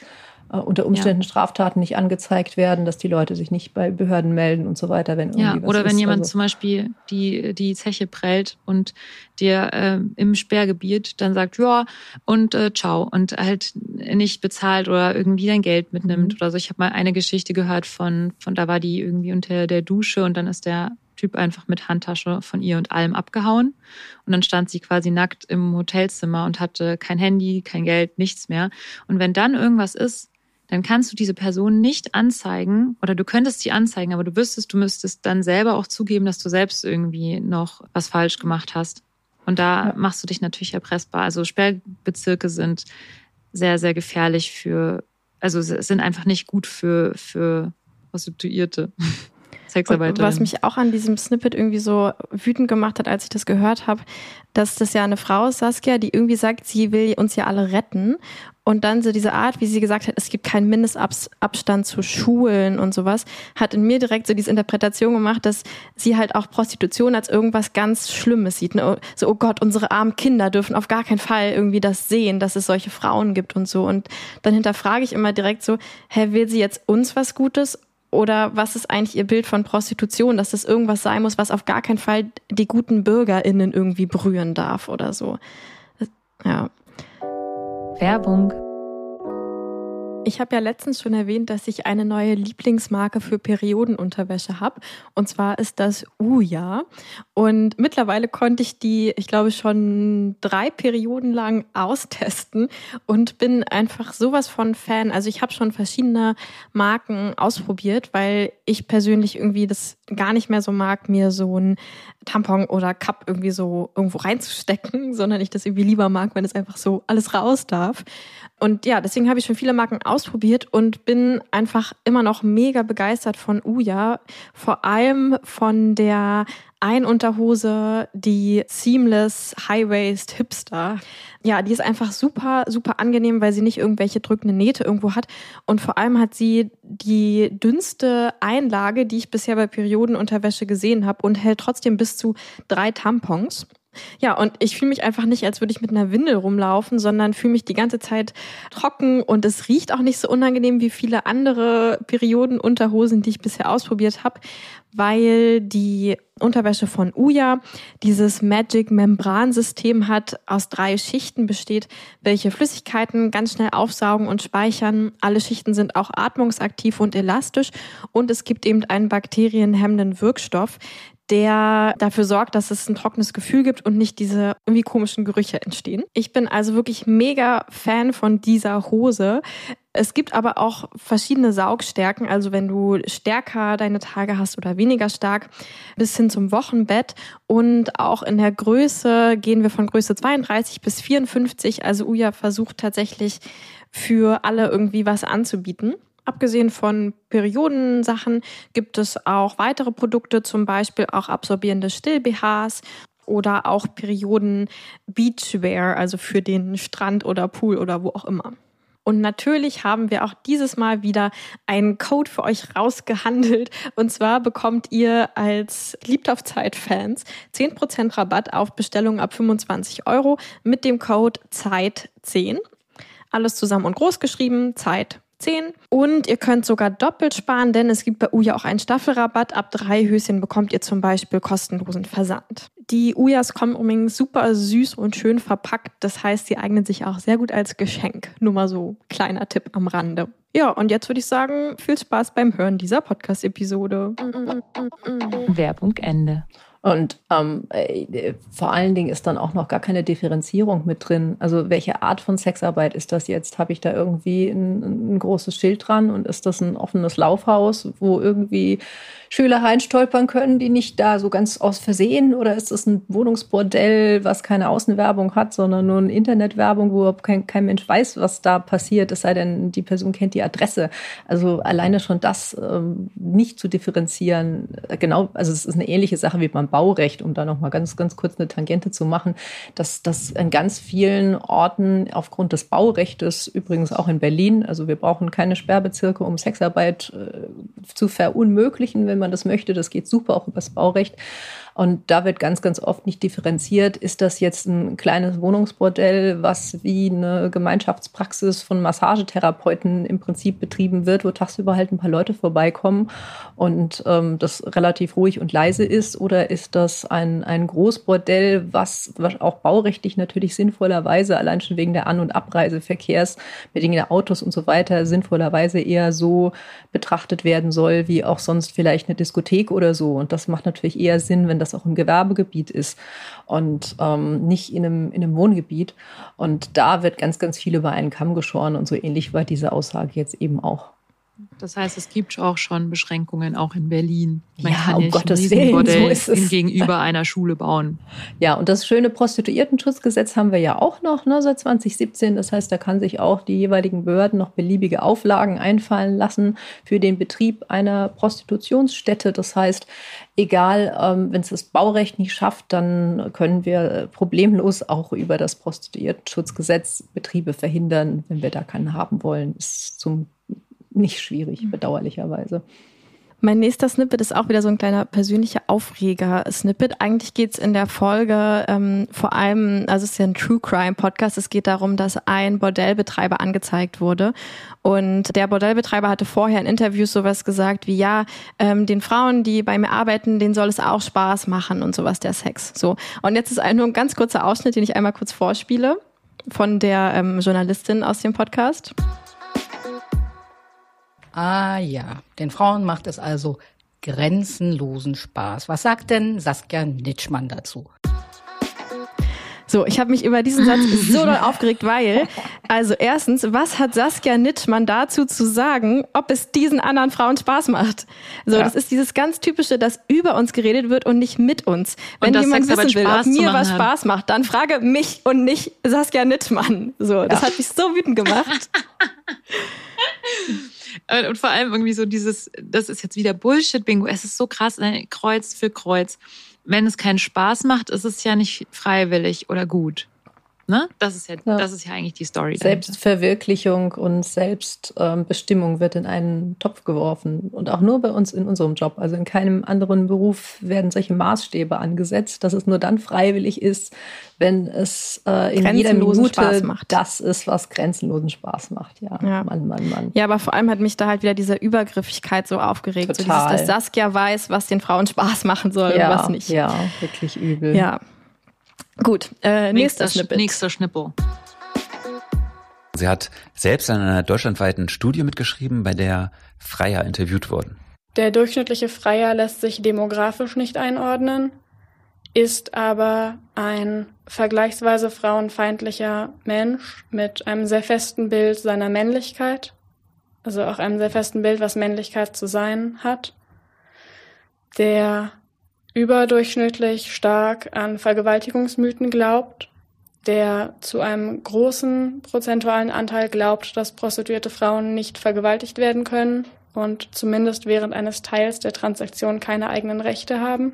unter Umständen Straftaten nicht angezeigt werden, dass die Leute sich nicht bei Behörden melden und so weiter, wenn irgendwie was oder wenn ist. jemand zum Beispiel die Zeche prellt und dir im Sperrgebiet dann sagt, ja, und ciao, und halt nicht bezahlt oder irgendwie dein Geld mitnimmt oder so. Ich habe mal eine Geschichte gehört von da war die irgendwie unter der Dusche und dann ist der Typ einfach mit Handtasche von ihr und allem abgehauen. Und dann stand sie quasi nackt im Hotelzimmer und hatte kein Handy, kein Geld, nichts mehr. Und wenn dann irgendwas ist, dann kannst du diese Person nicht anzeigen oder du könntest sie anzeigen, aber du müsstest dann selber auch zugeben, dass du selbst irgendwie noch was falsch gemacht hast. Und da machst du dich natürlich erpressbar. Also Sperrbezirke sind sehr, sehr gefährlich also sind einfach nicht gut für Prostituierte. Sexarbeiterinnen. Was mich auch an diesem Snippet irgendwie so wütend gemacht hat, als ich das gehört habe, dass das ja eine Frau ist, Saskia, die irgendwie sagt, sie will uns ja alle retten. Und dann so diese Art, wie sie gesagt hat, es gibt keinen Mindestabstand zu Schulen und sowas, hat in mir direkt so diese Interpretation gemacht, dass sie halt auch Prostitution als irgendwas ganz Schlimmes sieht. Ne? So, oh Gott, unsere armen Kinder dürfen auf gar keinen Fall irgendwie das sehen, dass es solche Frauen gibt und so. Und dann hinterfrage ich immer direkt so, will sie jetzt uns was Gutes? Oder was ist eigentlich ihr Bild von Prostitution, dass das irgendwas sein muss, was auf gar keinen Fall die guten BürgerInnen irgendwie berühren darf oder so. Ja. Werbung. Ich habe ja letztens schon erwähnt, dass ich eine neue Lieblingsmarke für Periodenunterwäsche habe. Und zwar ist das Ouya. Und mittlerweile konnte ich die, ich glaube, schon 3 Perioden lang austesten und bin einfach sowas von Fan. Also ich habe schon verschiedene Marken ausprobiert, weil ich persönlich irgendwie das gar nicht mehr so mag, mir so ein Tampon oder Cup irgendwie so irgendwo reinzustecken, sondern ich das irgendwie lieber mag, wenn es einfach so alles raus darf. Und ja, deswegen habe ich schon viele Marken ausprobiert und bin einfach immer noch mega begeistert von Ouya. Vor allem von der Einunterhose, die Seamless High-Waist Hipster. Ja, die ist einfach super, super angenehm, weil sie nicht irgendwelche drückende Nähte irgendwo hat. Und vor allem hat sie die dünnste Einlage, die ich bisher bei Periodenunterwäsche gesehen habe und hält trotzdem bis zu 3 Tampons. Ja, und ich fühle mich einfach nicht, als würde ich mit einer Windel rumlaufen, sondern fühle mich die ganze Zeit trocken und es riecht auch nicht so unangenehm wie viele andere Periodenunterhosen, die ich bisher ausprobiert habe, weil die Unterwäsche von Ouya dieses Magic-Membran-System hat, aus 3 Schichten besteht, welche Flüssigkeiten ganz schnell aufsaugen und speichern. Alle Schichten sind auch atmungsaktiv und elastisch und es gibt eben einen bakterienhemmenden Wirkstoff, der dafür sorgt, dass es ein trockenes Gefühl gibt und nicht diese irgendwie komischen Gerüche entstehen. Ich bin also wirklich mega Fan von dieser Hose. Es gibt aber auch verschiedene Saugstärken, also wenn du stärker deine Tage hast oder weniger stark, bis hin zum Wochenbett. Und auch in der Größe gehen wir von Größe 32 bis 54. Also Ouya versucht tatsächlich für alle irgendwie was anzubieten. Abgesehen von Periodensachen gibt es auch weitere Produkte, zum Beispiel auch absorbierende Still-BHs oder auch Perioden-Beachwear, also für den Strand oder Pool oder wo auch immer. Und natürlich haben wir auch dieses Mal wieder einen Code für euch rausgehandelt. Und zwar bekommt ihr als Liebt auf Zeit-Fans 10% Rabatt auf Bestellungen ab 25 € mit dem Code ZEIT10. Alles zusammen und groß geschrieben, ZEIT10. Und ihr könnt sogar doppelt sparen, denn es gibt bei Ouya auch einen Staffelrabatt. Ab 3 Höschen bekommt ihr zum Beispiel kostenlosen Versand. Die Ouyas kommen übrigens super süß und schön verpackt. Das heißt, sie eignen sich auch sehr gut als Geschenk. Nur mal so kleiner Tipp am Rande. Ja, und jetzt würde ich sagen, viel Spaß beim Hören dieser Podcast-Episode. Werbung Ende. Und vor allen Dingen ist dann auch noch gar keine Differenzierung mit drin. Also welche Art von Sexarbeit ist das jetzt? Habe ich da irgendwie ein großes Schild dran und ist das ein offenes Laufhaus, wo irgendwie Schüler reinstolpern können, die nicht da so ganz aus Versehen? Oder ist das ein Wohnungsbordell, was keine Außenwerbung hat, sondern nur eine Internetwerbung, wo kein Mensch weiß, was da passiert, es sei denn, die Person kennt die Adresse. Also alleine schon das nicht zu differenzieren. Genau, also es ist eine ähnliche Sache wie beim Baurecht, um da noch mal ganz kurz eine Tangente zu machen, dass das in ganz vielen Orten aufgrund des Baurechtes, übrigens auch in Berlin, also wir brauchen keine Sperrbezirke, um Sexarbeit zu verunmöglichen, wenn man das möchte. Das geht super auch übers Baurecht. Und da wird ganz, ganz oft nicht differenziert. Ist das jetzt ein kleines Wohnungsbordell, was wie eine Gemeinschaftspraxis von Massagetherapeuten im Prinzip betrieben wird, wo tagsüber halt ein paar Leute vorbeikommen und das relativ ruhig und leise ist? Oder ist das ein Großbordell, was auch baurechtlich natürlich sinnvollerweise, allein schon wegen der An- und Abreiseverkehrs, wegen der Autos und so weiter, sinnvollerweise eher so betrachtet werden soll, wie auch sonst vielleicht eine Diskothek oder so? Und das macht natürlich eher Sinn, wenn das auch im Gewerbegebiet ist und nicht in einem Wohngebiet. Und da wird ganz, ganz viel über einen Kamm geschoren und so ähnlich war diese Aussage jetzt eben auch. Das heißt, es gibt auch schon Beschränkungen, auch in Berlin. Man Ja, kann um nicht ein Gottes Willen, Riesenbordell so ist es. gegenüber einer Schule bauen. Ja, und das schöne Prostituiertenschutzgesetz haben wir ja auch noch, ne, seit 2017. Das heißt, da kann sich auch die jeweiligen Behörden noch beliebige Auflagen einfallen lassen für den Betrieb einer Prostitutionsstätte. Das heißt, egal, wenn es das Baurecht nicht schafft, dann können wir problemlos auch über das Prostituiertenschutzgesetz Betriebe verhindern, wenn wir da keinen haben wollen. Ist nicht schwierig, bedauerlicherweise. Mein nächster Snippet ist auch wieder so ein kleiner persönlicher Aufreger-Snippet. Eigentlich geht es in der Folge vor allem, also es ist ja ein True-Crime-Podcast, es geht darum, dass ein Bordellbetreiber angezeigt wurde. Und der Bordellbetreiber hatte vorher in Interviews sowas gesagt wie, ja, den Frauen, die bei mir arbeiten, denen soll es auch Spaß machen und sowas, der Sex. So. Und jetzt ist nur ein ganz kurzer Ausschnitt, den ich einmal kurz vorspiele von der Journalistin aus dem Podcast. Ah ja, den Frauen macht es also grenzenlosen Spaß. Was sagt denn Saskia Nitschmann dazu? So, ich habe mich über diesen Satz so doll aufgeregt, weil, also erstens, was hat Saskia Nitschmann dazu zu sagen, ob es diesen anderen Frauen Spaß macht? So, ja. Das ist dieses ganz typische, dass über uns geredet wird und nicht mit uns. Wenn jemand wissen will, ob mir was Spaß macht, dann frage mich und nicht Saskia Nitschmann. So, das hat mich so wütend gemacht. Und vor allem irgendwie so das ist jetzt wieder Bullshit-Bingo. Es ist so krass, Kreuz für Kreuz. Wenn es keinen Spaß macht, ist es ja nicht freiwillig oder gut. Ne? Das ist ja eigentlich die Story. Selbstverwirklichung und Selbstbestimmung wird in einen Topf geworfen. Und auch nur bei uns in unserem Job. Also in keinem anderen Beruf werden solche Maßstäbe angesetzt, dass es nur dann freiwillig ist, wenn es in jeder Minute das ist, was grenzenlosen Spaß macht. Ja. Mann. Ja, aber vor allem hat mich da halt wieder diese Übergriffigkeit so aufgeregt. So dieses, dass Saskia weiß, was den Frauen Spaß machen soll und was nicht. Ja, wirklich übel. Ja. Gut, nächster Snippet. Nächster Schnippel. Sie hat selbst an einer deutschlandweiten Studie mitgeschrieben, bei der Freier interviewt wurden. Der durchschnittliche Freier lässt sich demografisch nicht einordnen, ist aber ein vergleichsweise frauenfeindlicher Mensch mit einem sehr festen Bild seiner Männlichkeit, also auch einem sehr festen Bild, was Männlichkeit zu sein hat, der überdurchschnittlich stark an Vergewaltigungsmythen glaubt, der zu einem großen prozentualen Anteil glaubt, dass prostituierte Frauen nicht vergewaltigt werden können und zumindest während eines Teils der Transaktion keine eigenen Rechte haben.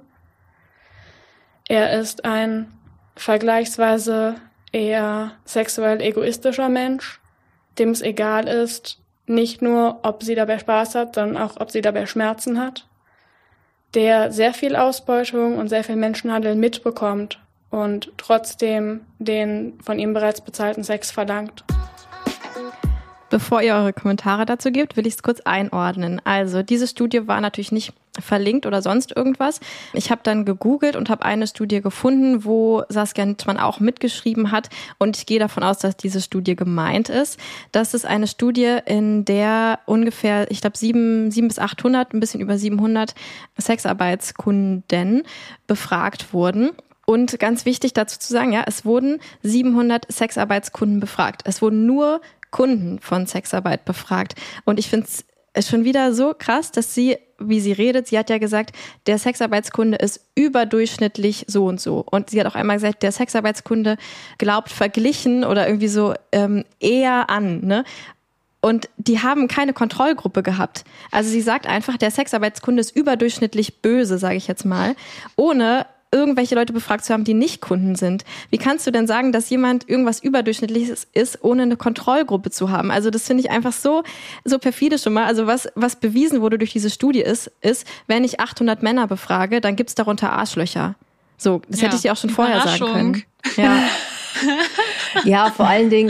Er ist ein vergleichsweise eher sexuell egoistischer Mensch, dem es egal ist, nicht nur, ob sie dabei Spaß hat, sondern auch, ob sie dabei Schmerzen hat, der sehr viel Ausbeutung und sehr viel Menschenhandel mitbekommt und trotzdem den von ihm bereits bezahlten Sex verlangt. Bevor ihr eure Kommentare dazu gebt, will ich es kurz einordnen. Also diese Studie war natürlich nicht verlinkt oder sonst irgendwas. Ich habe dann gegoogelt und habe eine Studie gefunden, wo Saskia Nitschmann auch mitgeschrieben hat. Und ich gehe davon aus, dass diese Studie gemeint ist. Das ist eine Studie, in der ungefähr, ich glaube 700 bis 800, ein bisschen über 700 Sexarbeitskunden befragt wurden. Und ganz wichtig dazu zu sagen, ja, es wurden 700 Sexarbeitskunden befragt. Es wurden nur Kunden von Sexarbeit befragt. Und ich finde es schon wieder so krass, dass sie, wie sie redet, sie hat ja gesagt, der Sexarbeitskunde ist überdurchschnittlich so und so. Und sie hat auch einmal gesagt, der Sexarbeitskunde glaubt verglichen oder irgendwie so eher an, ne? Und die haben keine Kontrollgruppe gehabt. Also sie sagt einfach, der Sexarbeitskunde ist überdurchschnittlich böse, sage ich jetzt mal, ohne irgendwelche Leute befragt zu haben, die nicht Kunden sind. Wie kannst du denn sagen, dass jemand irgendwas Überdurchschnittliches ist, ohne eine Kontrollgruppe zu haben? Also das finde ich einfach so perfide schon mal. Also was bewiesen wurde durch diese Studie ist, wenn ich 800 Männer befrage, dann gibt's darunter Arschlöcher. So, das hätte ich dir auch schon vorher sagen können. Ja. Ja, vor allen Dingen,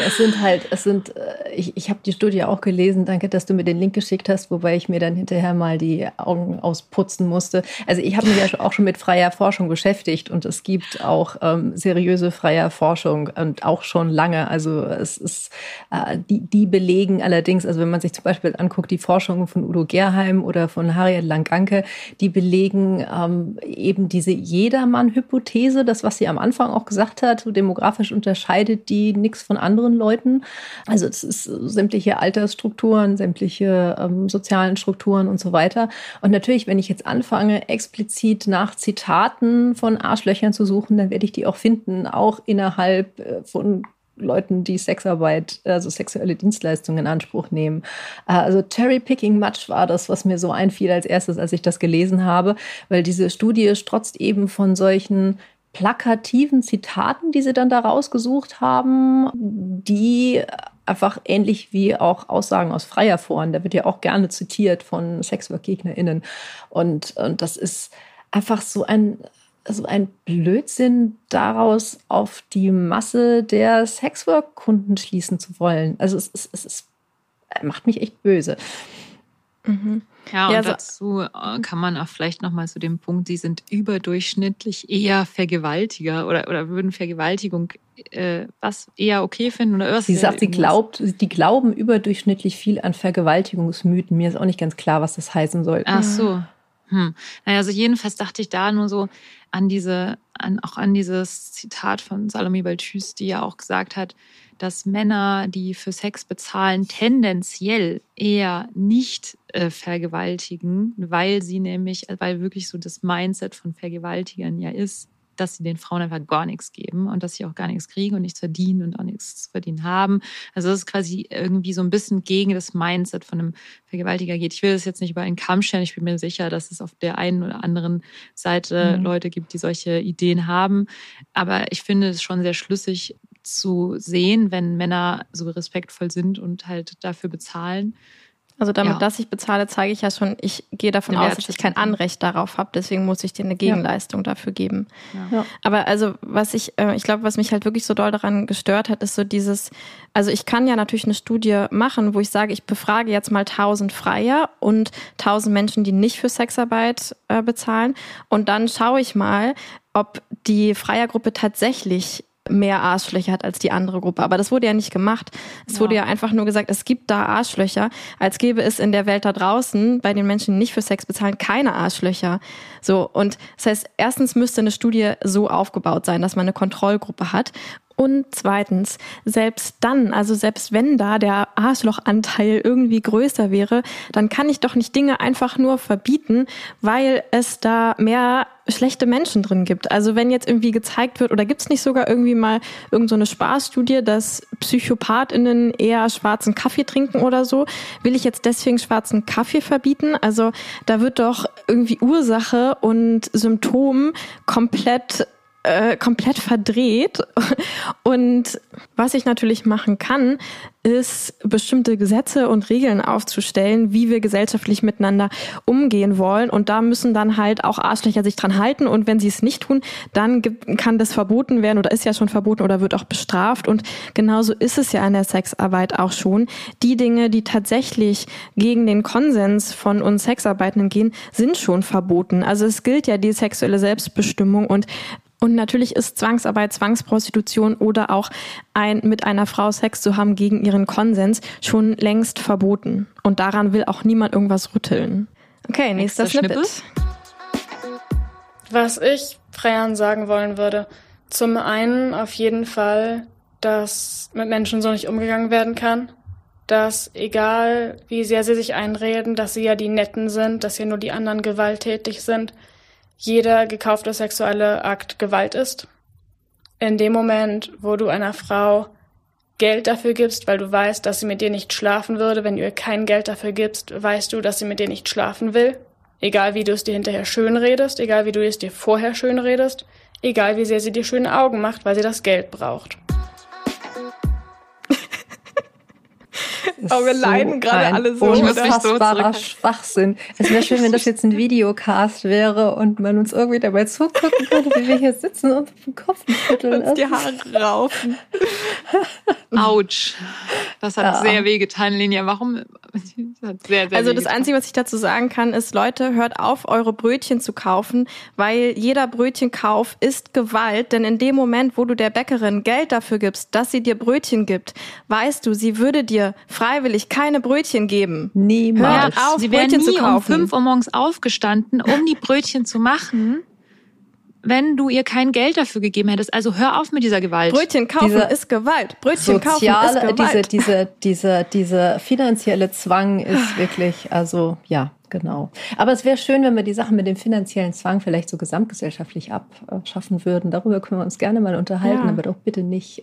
ich habe die Studie auch gelesen, danke, dass du mir den Link geschickt hast, wobei ich mir dann hinterher mal die Augen ausputzen musste. Also ich habe mich ja auch schon mit freier Forschung beschäftigt und es gibt auch seriöse freier Forschung und auch schon lange. Also es ist, die belegen allerdings, also wenn man sich zum Beispiel anguckt, die Forschung von Udo Gerheim oder von Harriet Langanke, die belegen eben diese Jedermann-Hypothese, das, was sie am Anfang auch gesagt hat, so demografisch unterscheidet die nichts von anderen Leuten. Also es ist sämtliche Altersstrukturen, sämtliche sozialen Strukturen und so weiter. Und natürlich, wenn ich jetzt anfange, explizit nach Zitaten von Arschlöchern zu suchen, dann werde ich die auch finden, auch innerhalb von Leuten, die Sexarbeit, also sexuelle Dienstleistungen in Anspruch nehmen. Also Cherry-Picking Much war das, was mir so einfiel als erstes, als ich das gelesen habe, weil diese Studie strotzt eben von solchen plakativen Zitaten, die sie dann da rausgesucht haben, die einfach ähnlich wie auch Aussagen aus freier Foren, da wird ja auch gerne zitiert von Sexwork-GegnerInnen. Und das ist einfach so ein Blödsinn, daraus auf die Masse der Sexwork-Kunden schließen zu wollen. Also es macht mich echt böse. Mhm. Ja, und dazu kann man auch vielleicht nochmal zu dem Punkt, sie sind überdurchschnittlich eher Vergewaltiger oder würden Vergewaltigung was eher okay finden? Oder was? Sie sagt, die glauben überdurchschnittlich viel an Vergewaltigungsmythen. Mir ist auch nicht ganz klar, was das heißen soll. Ach so. Naja, also jedenfalls dachte ich da nur so an dieses Zitat von Salome Balthus, die ja auch gesagt hat, dass Männer, die für Sex bezahlen, tendenziell eher nicht vergewaltigen, weil wirklich so das Mindset von Vergewaltigern ja ist, dass sie den Frauen einfach gar nichts geben und dass sie auch gar nichts kriegen und nichts verdienen und auch nichts zu verdienen haben. Also das ist quasi irgendwie so ein bisschen gegen das Mindset von einem Vergewaltiger geht. Ich will das jetzt nicht über einen Kamm stellen. Ich bin mir sicher, dass es auf der einen oder anderen Seite Leute gibt, die solche Ideen haben. Aber ich finde es schon sehr schlüssig zu sehen, wenn Männer so respektvoll sind und halt dafür bezahlen. Also damit, dass ich bezahle, zeige ich ja schon, ich gehe davon aus, dass ich kein Anrecht darauf habe. Deswegen muss ich dir eine Gegenleistung dafür geben. Ja. Aber also ich glaube, was mich halt wirklich so doll daran gestört hat, ist so dieses, also ich kann ja natürlich eine Studie machen, wo ich sage, ich befrage jetzt mal 1000 Freier und 1000 Menschen, die nicht für Sexarbeit bezahlen. Und dann schaue ich mal, ob die Freiergruppe tatsächlich mehr Arschlöcher hat als die andere Gruppe. Aber das wurde ja nicht gemacht. Es wurde ja einfach nur gesagt, es gibt da Arschlöcher, als gäbe es in der Welt da draußen bei den Menschen, die nicht für Sex bezahlen, keine Arschlöcher. So, und das heißt, erstens müsste eine Studie so aufgebaut sein, dass man eine Kontrollgruppe hat. Und zweitens, selbst wenn da der Arschlochanteil irgendwie größer wäre, dann kann ich doch nicht Dinge einfach nur verbieten, weil es da mehr schlechte Menschen drin gibt. Also wenn jetzt irgendwie gezeigt wird, oder gibt es nicht sogar irgendwie mal irgend so eine Spaßstudie, dass PsychopathInnen eher schwarzen Kaffee trinken oder so, will ich jetzt deswegen schwarzen Kaffee verbieten? Also da wird doch irgendwie Ursache und Symptom komplett verdreht. Und was ich natürlich machen kann, ist, bestimmte Gesetze und Regeln aufzustellen, wie wir gesellschaftlich miteinander umgehen wollen. Und da müssen dann halt auch Arschlöcher sich dran halten. Und wenn sie es nicht tun, dann kann das verboten werden oder ist ja schon verboten oder wird auch bestraft. Und genauso ist es ja in der Sexarbeit auch schon. Die Dinge, die tatsächlich gegen den Konsens von uns Sexarbeitenden gehen, sind schon verboten. Also es gilt ja die sexuelle Selbstbestimmung und natürlich ist Zwangsarbeit, Zwangsprostitution oder auch mit einer Frau Sex zu haben gegen ihren Konsens schon längst verboten. Und daran will auch niemand irgendwas rütteln. Okay, nächster Snippet. Was ich Freiern sagen wollen würde, zum einen auf jeden Fall, dass mit Menschen so nicht umgegangen werden kann. Dass egal wie sehr sie sich einreden, dass sie ja die Netten sind, dass hier nur die anderen gewalttätig sind, jeder gekaufte sexuelle Akt Gewalt ist. In dem Moment, wo du einer Frau Geld dafür gibst, weil du weißt, dass sie mit dir nicht schlafen würde, wenn du ihr kein Geld dafür gibst, weißt du, dass sie mit dir nicht schlafen will. Egal wie du es dir hinterher schön redest, egal wie du es dir vorher schön redest, egal wie sehr sie dir schöne Augen macht, weil sie das Geld braucht. Aber wir leiden gerade alle so. Unfassbarer Schwachsinn. Es wäre schön, wenn das jetzt ein Videocast wäre und man uns irgendwie dabei zugucken könnte, wie wir hier sitzen und auf den Kopf schütteln. Uns die Haare raufen. Autsch. Das hat sehr wehgetan, Linja. Warum? Das hat sehr also das Einzige, was ich dazu sagen kann, ist, Leute, hört auf, eure Brötchen zu kaufen, weil jeder Brötchenkauf ist Gewalt. Denn in dem Moment, wo du der Bäckerin Geld dafür gibst, dass sie dir Brötchen gibt, weißt du, sie würde dir freiwillig keine Brötchen geben. Niemals. Hört auf, sie wären Brötchen nie zu kaufen. um 5 Uhr morgens aufgestanden, um die Brötchen zu machen, wenn du ihr kein Geld dafür gegeben hättest. Also hör auf mit dieser Gewalt. Brötchen kaufen ist Gewalt. Brötchen kaufen ist Gewalt. Diese finanzielle Zwang ist wirklich, also ja, genau. Aber es wäre schön, wenn wir die Sachen mit dem finanziellen Zwang vielleicht so gesamtgesellschaftlich abschaffen würden. Darüber können wir uns gerne mal unterhalten, aber doch bitte nicht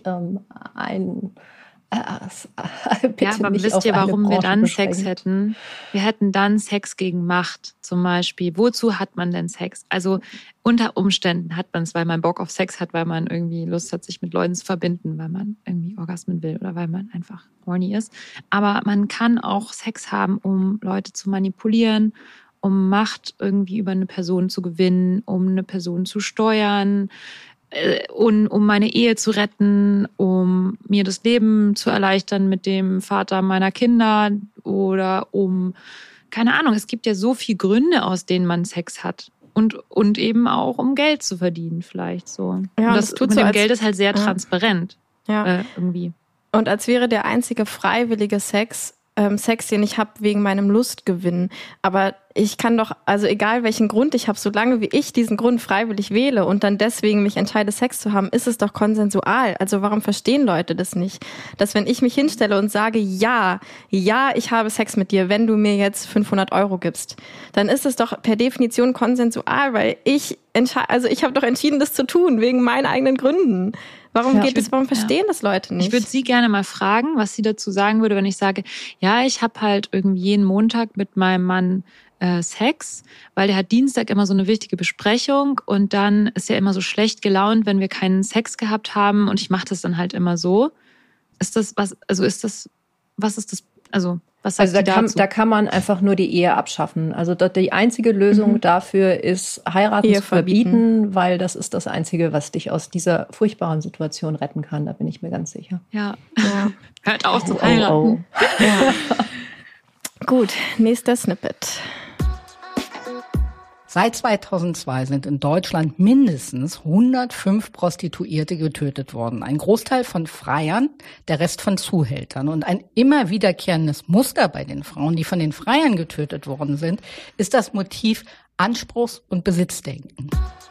bitte aber nicht wisst ihr, warum wir dann Sex hätten? Wir hätten dann Sex gegen Macht zum Beispiel. Wozu hat man denn Sex? Also unter Umständen hat man es, weil man Bock auf Sex hat, weil man irgendwie Lust hat, sich mit Leuten zu verbinden, weil man irgendwie Orgasmen will oder weil man einfach horny ist. Aber man kann auch Sex haben, um Leute zu manipulieren, um Macht irgendwie über eine Person zu gewinnen, um eine Person zu steuern, und um meine Ehe zu retten, um mir das Leben zu erleichtern mit dem Vater meiner Kinder oder keine Ahnung, es gibt ja so viele Gründe, aus denen man Sex hat. Und eben auch, um Geld zu verdienen vielleicht so. Ja, und das tut mit dem Geld ist halt sehr transparent. Ja. Irgendwie. Und als wäre der einzige freiwillige Sex, den ich habe wegen meinem Lustgewinn. Aber ich kann doch, also egal welchen Grund ich habe, solange wie ich diesen Grund freiwillig wähle und dann deswegen mich entscheide, Sex zu haben, ist es doch konsensual. Also warum verstehen Leute das nicht? Dass wenn ich mich hinstelle und sage, ja, ich habe Sex mit dir, wenn du mir jetzt 500 € gibst, dann ist es doch per Definition konsensual, weil ich habe doch entschieden, das zu tun, wegen meinen eigenen Gründen. Warum verstehen das Leute nicht? Ich würde sie gerne mal fragen, was sie dazu sagen würde, wenn ich sage, ja, ich habe halt irgendwie jeden Montag mit meinem Mann Sex, weil der hat Dienstag immer so eine wichtige Besprechung und dann ist er immer so schlecht gelaunt, wenn wir keinen Sex gehabt haben und ich mache das dann halt immer so. Was sagt sie dazu? Da kann man einfach nur die Ehe abschaffen. Also die einzige Lösung dafür ist, heiraten Ehe zu verbieten, weil das ist das Einzige, was dich aus dieser furchtbaren Situation retten kann. Da bin ich mir ganz sicher. Ja. Hört auf zu heiraten. Ja. Gut, nächster Snippet. Seit 2002 sind in Deutschland mindestens 105 Prostituierte getötet worden. Ein Großteil von Freiern, der Rest von Zuhältern. Und ein immer wiederkehrendes Muster bei den Frauen, die von den Freiern getötet worden sind, ist das Motiv Anspruchs- und Besitzdenken.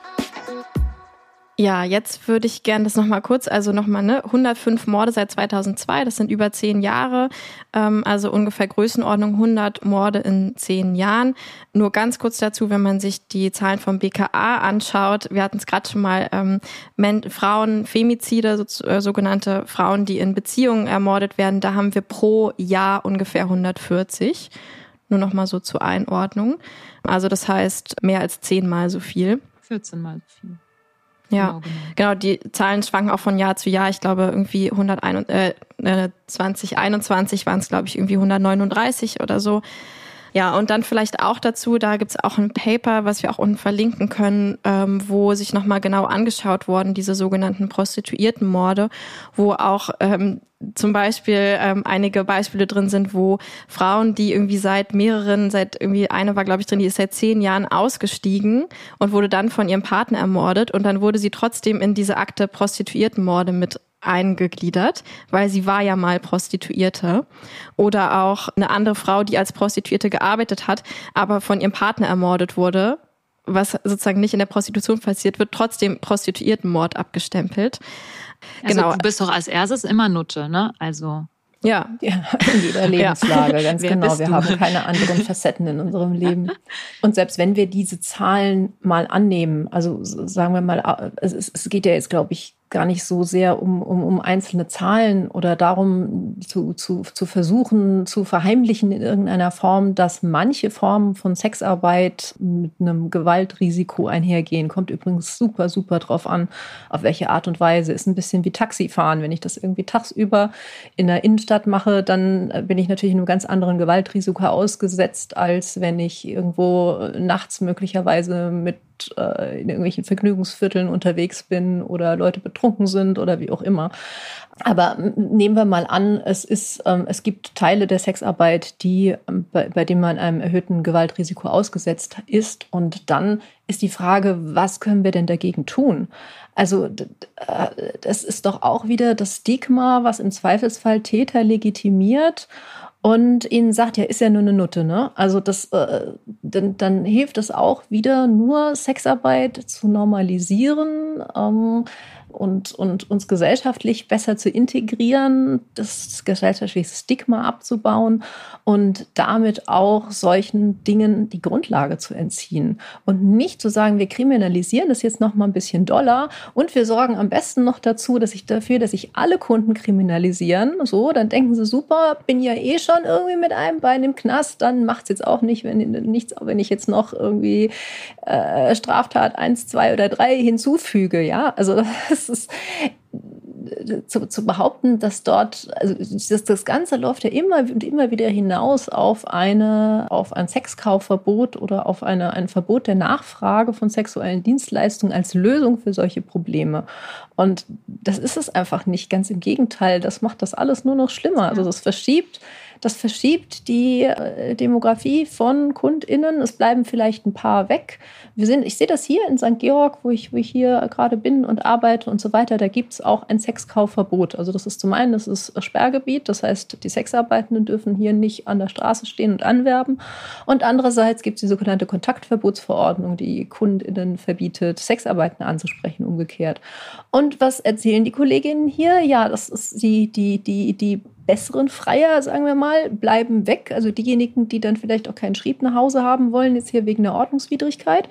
Ja, jetzt würde ich gerne das nochmal kurz, 105 Morde seit 2002, das sind über 10 Jahre, also ungefähr Größenordnung 100 Morde in 10 Jahren. Nur ganz kurz dazu, wenn man sich die Zahlen vom BKA anschaut, wir hatten es gerade schon mal, Frauen, Femizide, sogenannte Frauen, die in Beziehungen ermordet werden, da haben wir pro Jahr ungefähr 140. Nur nochmal so zur Einordnung. Also das heißt mehr als 10-mal so viel. 14-mal so viel. Ja, genau, die Zahlen schwanken auch von Jahr zu Jahr. Ich glaube, irgendwie 2021 waren es, glaube ich, irgendwie 139 oder so. Ja, und dann vielleicht auch dazu, da gibt's auch ein Paper, was wir auch unten verlinken können, wo sich nochmal genau angeschaut wurden, diese sogenannten Prostituiertenmorde, wo auch zum Beispiel einige Beispiele drin sind, wo Frauen, die irgendwie eine war, glaube ich, drin, die ist seit 10 Jahren ausgestiegen und wurde dann von ihrem Partner ermordet und dann wurde sie trotzdem in diese Akte Prostituiertenmorde mit eingegliedert, weil sie war ja mal Prostituierte. Oder auch eine andere Frau, die als Prostituierte gearbeitet hat, aber von ihrem Partner ermordet wurde, was sozusagen nicht in der Prostitution passiert, wird trotzdem Prostituiertenmord abgestempelt. Also genau. Du bist doch als erstes immer Nutte, ne? Also ja, in jeder Lebenslage, ganz genau. Wir haben keine anderen Facetten in unserem Leben. Und selbst wenn wir diese Zahlen mal annehmen, also sagen wir mal, es geht ja jetzt, glaube ich, gar nicht so sehr um einzelne Zahlen oder darum zu versuchen, zu verheimlichen in irgendeiner Form, dass manche Formen von Sexarbeit mit einem Gewaltrisiko einhergehen. Kommt übrigens super, super drauf an, auf welche Art und Weise. Ist ein bisschen wie Taxifahren. Wenn ich das irgendwie tagsüber in der Innenstadt mache, dann bin ich natürlich einem ganz anderen Gewaltrisiko ausgesetzt, als wenn ich irgendwo nachts möglicherweise mit in irgendwelchen Vergnügungsvierteln unterwegs bin oder Leute betrunken sind oder wie auch immer. Aber nehmen wir mal an, es gibt Teile der Sexarbeit, bei denen man einem erhöhten Gewaltrisiko ausgesetzt ist. Und dann ist die Frage, was können wir denn dagegen tun? Also das ist doch auch wieder das Stigma, was im Zweifelsfall Täter legitimiert und ihnen sagt, ja, ist ja nur eine Nutte, ne? Also dann hilft es auch wieder nur, Sexarbeit zu normalisieren und uns gesellschaftlich besser zu integrieren, das gesellschaftliche Stigma abzubauen und damit auch solchen Dingen die Grundlage zu entziehen. Und nicht zu sagen, wir kriminalisieren das jetzt noch mal ein bisschen doller und wir sorgen am besten noch dazu, dass sich alle Kunden kriminalisieren. So, dann denken sie, super, bin ja eh schon irgendwie mit einem Bein im Knast, dann macht's jetzt auch nicht, wenn ich jetzt noch irgendwie Straftat 1, 2 oder 3 hinzufüge. Ja, also das ist zu behaupten, dass dort, also das Ganze läuft ja immer und immer wieder hinaus auf ein Sexkaufverbot oder auf ein Verbot der Nachfrage von sexuellen Dienstleistungen als Lösung für solche Probleme. Und das ist es einfach nicht. Ganz im Gegenteil, das macht das alles nur noch schlimmer. Also das verschiebt die Demografie von KundInnen. Es bleiben vielleicht ein paar weg. Ich sehe das hier in St. Georg, wo ich hier gerade bin und arbeite und so weiter. Da gibt es auch ein Sexkaufverbot. Also das ist zum einen, das ist Sperrgebiet. Das heißt, die Sexarbeitenden dürfen hier nicht an der Straße stehen und anwerben. Und andererseits gibt es die sogenannte Kontaktverbotsverordnung, die KundInnen verbietet, Sexarbeitende anzusprechen, umgekehrt. Und was erzählen die Kolleginnen hier? Ja, das ist die besseren Freier, sagen wir mal, bleiben weg. Also diejenigen, die dann vielleicht auch keinen Schrieb nach Hause haben wollen, jetzt hier wegen der Ordnungswidrigkeit.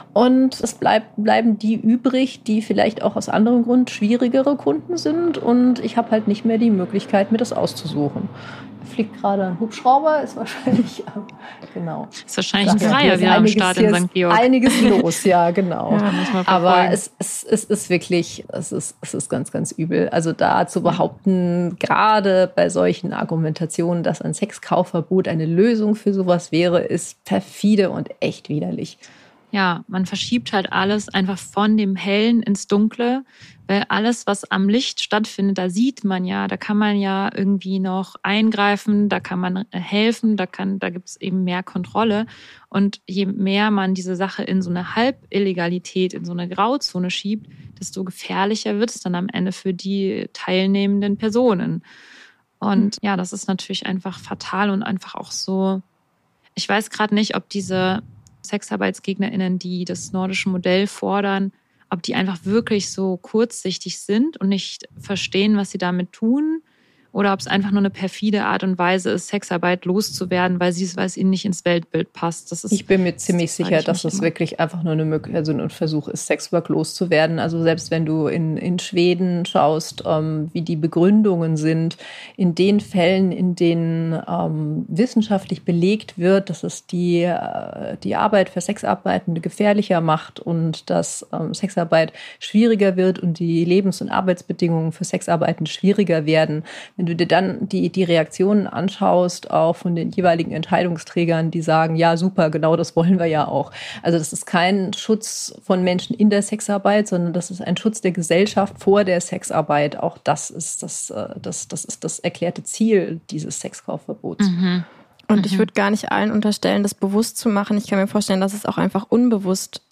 Und es bleiben die übrig, die vielleicht auch aus anderem Grund schwierigere Kunden sind. Und ich habe halt nicht mehr die Möglichkeit, mir das auszusuchen. Da fliegt gerade ein Hubschrauber, ist wahrscheinlich, genau. Ist wahrscheinlich ein Dreier wieder am Start in St. Georg. Einiges los, ja, genau. Ja, muss man aber es ist wirklich, es ist ganz, ganz übel. Also da zu behaupten, gerade bei solchen Argumentationen, dass ein Sexkaufverbot eine Lösung für sowas wäre, ist perfide und echt widerlich. Ja, man verschiebt halt alles einfach von dem Hellen ins Dunkle, weil alles, was am Licht stattfindet, da sieht man ja, da kann man ja irgendwie noch eingreifen, da kann man helfen, da gibt es eben mehr Kontrolle. Und je mehr man diese Sache in so eine Halbillegalität, in so eine Grauzone schiebt, desto gefährlicher wird es dann am Ende für die teilnehmenden Personen. Und ja, das ist natürlich einfach fatal und einfach auch so, ich weiß gerade nicht, ob diese SexarbeitsgegnerInnen, die das nordische Modell fordern, ob die einfach wirklich so kurzsichtig sind und nicht verstehen, was sie damit tun, oder ob es einfach nur eine perfide Art und Weise ist, Sexarbeit loszuwerden, weil es ihnen nicht ins Weltbild passt. Ich bin mir ziemlich sicher, dass es wirklich einfach nur ein Versuch ist, Sexwork loszuwerden. Also selbst wenn du in Schweden schaust, wie die Begründungen sind, in den Fällen, in denen wissenschaftlich belegt wird, dass es die Arbeit für Sexarbeitende gefährlicher macht und dass Sexarbeit schwieriger wird und die Lebens- und Arbeitsbedingungen für Sexarbeitende schwieriger werden. Wenn du dir dann die Reaktionen anschaust, auch von den jeweiligen Entscheidungsträgern, die sagen, ja super, genau das wollen wir ja auch. Also das ist kein Schutz von Menschen in der Sexarbeit, sondern das ist ein Schutz der Gesellschaft vor der Sexarbeit. Auch das ist das erklärte Ziel dieses Sexkaufverbots. Mhm. Und ich würde gar nicht allen unterstellen, das bewusst zu machen. Ich kann mir vorstellen, dass es auch einfach unbewusst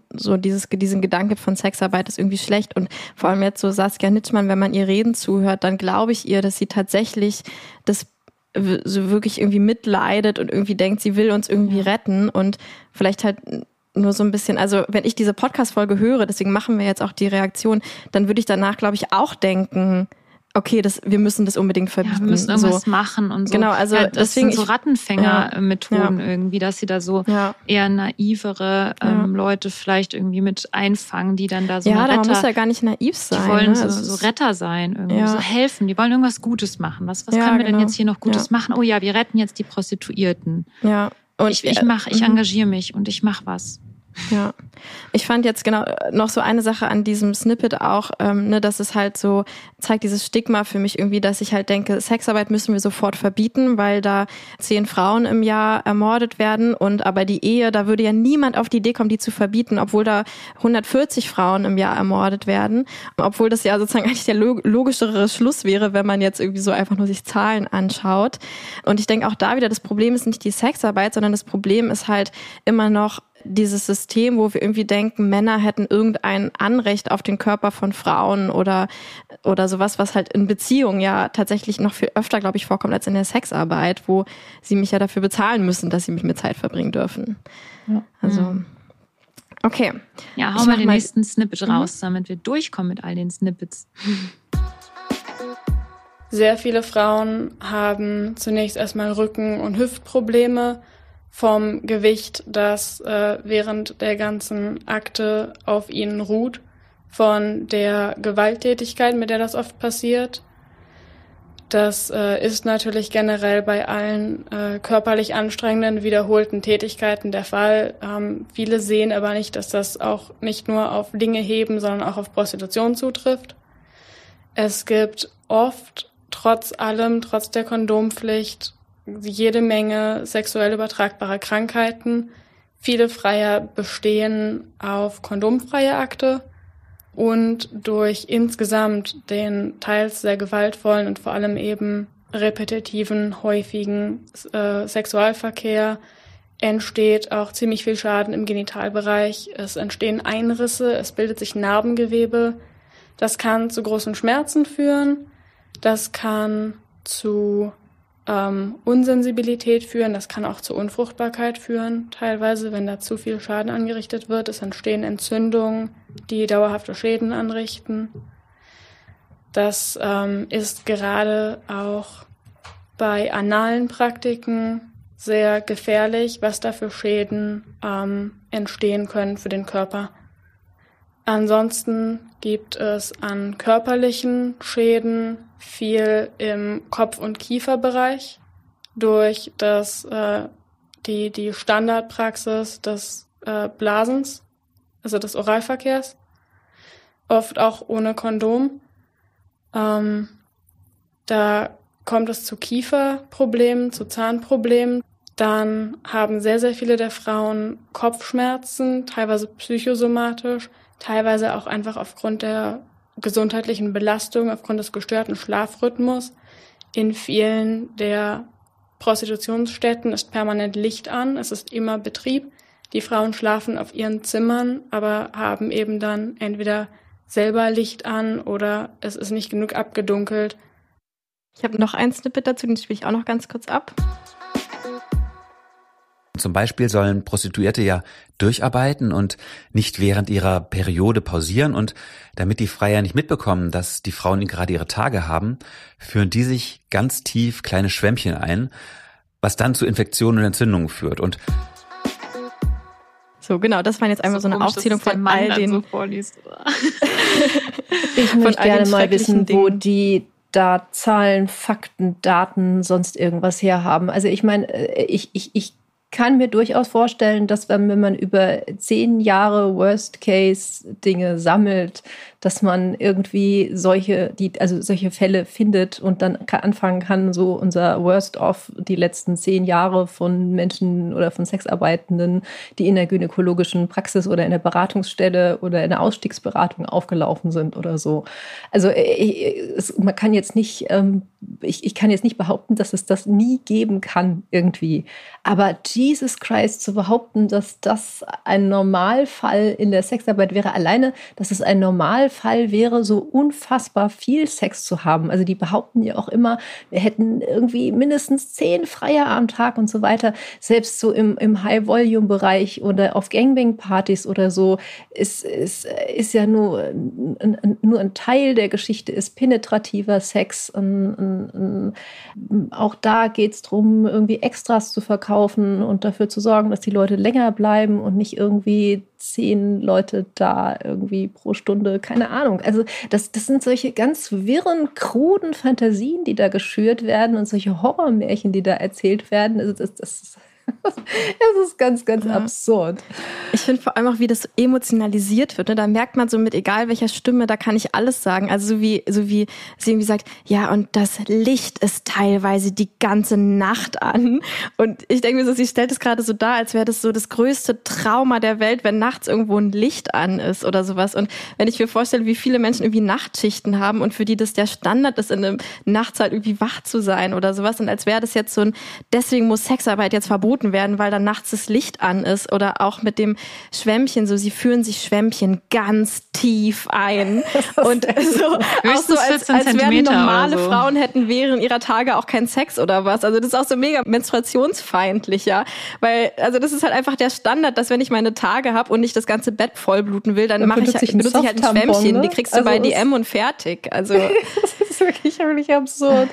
diesen Gedanke von Sexarbeit ist irgendwie schlecht. Und vor allem jetzt so Saskia Nitschmann, wenn man ihr Reden zuhört, dann glaube ich ihr, dass sie tatsächlich das so wirklich irgendwie mitleidet und irgendwie denkt, sie will uns irgendwie retten und vielleicht halt nur so ein bisschen, also wenn ich diese Podcast-Folge höre, deswegen machen wir jetzt auch die Reaktion, dann würde ich danach, glaube ich, auch denken, okay, wir müssen das unbedingt verbieten. Ja, wir müssen irgendwas machen und so. Genau, also das deswegen sind so Rattenfänger-Methoden irgendwie, dass sie da so eher naivere Leute vielleicht irgendwie mit einfangen, die dann da so Retter... Ja, man muss ja gar nicht naiv sein. Die wollen so Retter sein, irgendwie so helfen. Die wollen irgendwas Gutes machen. Was können wir denn jetzt hier noch Gutes machen? Oh ja, wir retten jetzt die Prostituierten. Ja. Und ich engagiere mich und ich mache was. Ja, ich fand jetzt genau noch so eine Sache an diesem Snippet auch, dass es halt so zeigt dieses Stigma für mich irgendwie, dass ich halt denke, Sexarbeit müssen wir sofort verbieten, weil da 10 Frauen im Jahr ermordet werden und aber die Ehe, da würde ja niemand auf die Idee kommen, die zu verbieten, obwohl da 140 Frauen im Jahr ermordet werden, obwohl das ja sozusagen eigentlich der logischere Schluss wäre, wenn man jetzt irgendwie so einfach nur sich Zahlen anschaut. Und ich denke auch da wieder, das Problem ist nicht die Sexarbeit, sondern das Problem ist halt immer noch dieses System, wo wir irgendwie denken, Männer hätten irgendein Anrecht auf den Körper von Frauen oder sowas, was halt in Beziehungen ja tatsächlich noch viel öfter, glaube ich, vorkommt als in der Sexarbeit, wo sie mich ja dafür bezahlen müssen, dass sie mit mir Zeit verbringen dürfen. Ja. Also, okay. Ja, hau mal den nächsten Snippet raus, damit wir durchkommen mit all den Snippets. Sehr viele Frauen haben zunächst erstmal Rücken- und Hüftprobleme vom Gewicht, das während der ganzen Akte auf ihnen ruht, von der Gewalttätigkeit, mit der das oft passiert. Das ist natürlich generell bei allen körperlich anstrengenden, wiederholten Tätigkeiten der Fall. Viele sehen aber nicht, dass das auch nicht nur auf Dinge heben, sondern auch auf Prostitution zutrifft. Es gibt oft, trotz allem, trotz der Kondompflicht, jede Menge sexuell übertragbare Krankheiten. Viele Freier bestehen auf kondomfreie Akte und durch insgesamt den teils sehr gewaltvollen und vor allem eben repetitiven, häufigen Sexualverkehr entsteht auch ziemlich viel Schaden im Genitalbereich. Es entstehen Einrisse, es bildet sich Narbengewebe. Das kann zu großen Schmerzen führen. Das kann zu Unsensibilität führen, das kann auch zur Unfruchtbarkeit führen, teilweise, wenn da zu viel Schaden angerichtet wird. Es entstehen Entzündungen, die dauerhafte Schäden anrichten. Das ist gerade auch bei analen Praktiken sehr gefährlich, was da für Schäden entstehen können für den Körper. Ansonsten gibt es an körperlichen Schäden viel im Kopf- und Kieferbereich durch die Standardpraxis des Blasens, also des Oralverkehrs, oft auch ohne Kondom. Da kommt es zu Kieferproblemen, zu Zahnproblemen. Dann haben sehr, sehr viele der Frauen Kopfschmerzen, teilweise psychosomatisch, teilweise auch einfach aufgrund der gesundheitlichen Belastung, aufgrund des gestörten Schlafrhythmus. In vielen der Prostitutionsstätten ist permanent Licht an, es ist immer Betrieb. Die Frauen schlafen auf ihren Zimmern, aber haben eben dann entweder selber Licht an oder es ist nicht genug abgedunkelt. Ich habe noch ein Snippet dazu, den spiele ich auch noch ganz kurz ab. Zum Beispiel sollen Prostituierte ja durcharbeiten und nicht während ihrer Periode pausieren. Und damit die Freier nicht mitbekommen, dass die Frauen gerade ihre Tage haben, führen die sich ganz tief kleine Schwämmchen ein, was dann zu Infektionen und Entzündungen führt. Und so, genau, das war jetzt einmal so eine Aufzählung von all den... So vorliest. Ich möchte gerne mal wissen, wo die da Zahlen, Fakten, Daten, sonst irgendwas herhaben. Also ich meine, ich kann mir durchaus vorstellen, dass wenn man über 10 Jahre Worst-Case-Dinge sammelt, dass man irgendwie solche Fälle findet und dann anfangen kann, so unser Worst-of die letzten 10 Jahre von Menschen oder von Sexarbeitenden, die in der gynäkologischen Praxis oder in der Beratungsstelle oder in der Ausstiegsberatung aufgelaufen sind oder so. Also man kann jetzt nicht, ich kann jetzt nicht behaupten, dass es das nie geben kann irgendwie. Aber Jesus Christ, zu behaupten, dass das ein Normalfall in der Sexarbeit wäre, alleine, dass es ein Normalfall wäre, so unfassbar viel Sex zu haben. Also die behaupten ja auch immer, wir hätten irgendwie mindestens 10 Freier am Tag und so weiter. Selbst so im High-Volume-Bereich oder auf Gangbang-Partys oder so ist ja nur ein Teil der Geschichte, ist penetrativer Sex. Auch da geht es darum, irgendwie Extras zu verkaufen und dafür zu sorgen, dass die Leute länger bleiben und nicht irgendwie 10 Leute da irgendwie pro Stunde, keine Ahnung. Also das sind solche ganz wirren, kruden Fantasien, die da geschürt werden und solche Horrormärchen, die da erzählt werden. Also das ist ganz, ganz absurd. Ich finde vor allem auch, wie das so emotionalisiert wird. Ne? Da merkt man so mit egal welcher Stimme, da kann ich alles sagen. Also so wie sie irgendwie sagt, ja, und das Licht ist teilweise die ganze Nacht an. Und ich denke mir so, sie stellt es gerade so dar, als wäre das so das größte Trauma der Welt, wenn nachts irgendwo ein Licht an ist oder sowas. Und wenn ich mir vorstelle, wie viele Menschen irgendwie Nachtschichten haben und für die das der Standard ist, in der Nacht halt irgendwie wach zu sein oder sowas. Und als wäre das jetzt so deswegen muss Sexarbeit jetzt verboten werden, weil dann nachts das Licht an ist, oder auch mit dem Schwämmchen, so sie führen sich Schwämmchen ganz tief ein und so, auch so als wären normale so. Frauen hätten während ihrer Tage auch keinen Sex oder was. Also das ist auch so mega menstruationsfeindlich, ja, weil also das ist halt einfach der Standard, dass wenn ich meine Tage habe und nicht das ganze Bett vollbluten will, dann benutze ich halt ein Schwämmchen, ne? Die kriegst du bei DM und fertig. Also das ist wirklich absurd.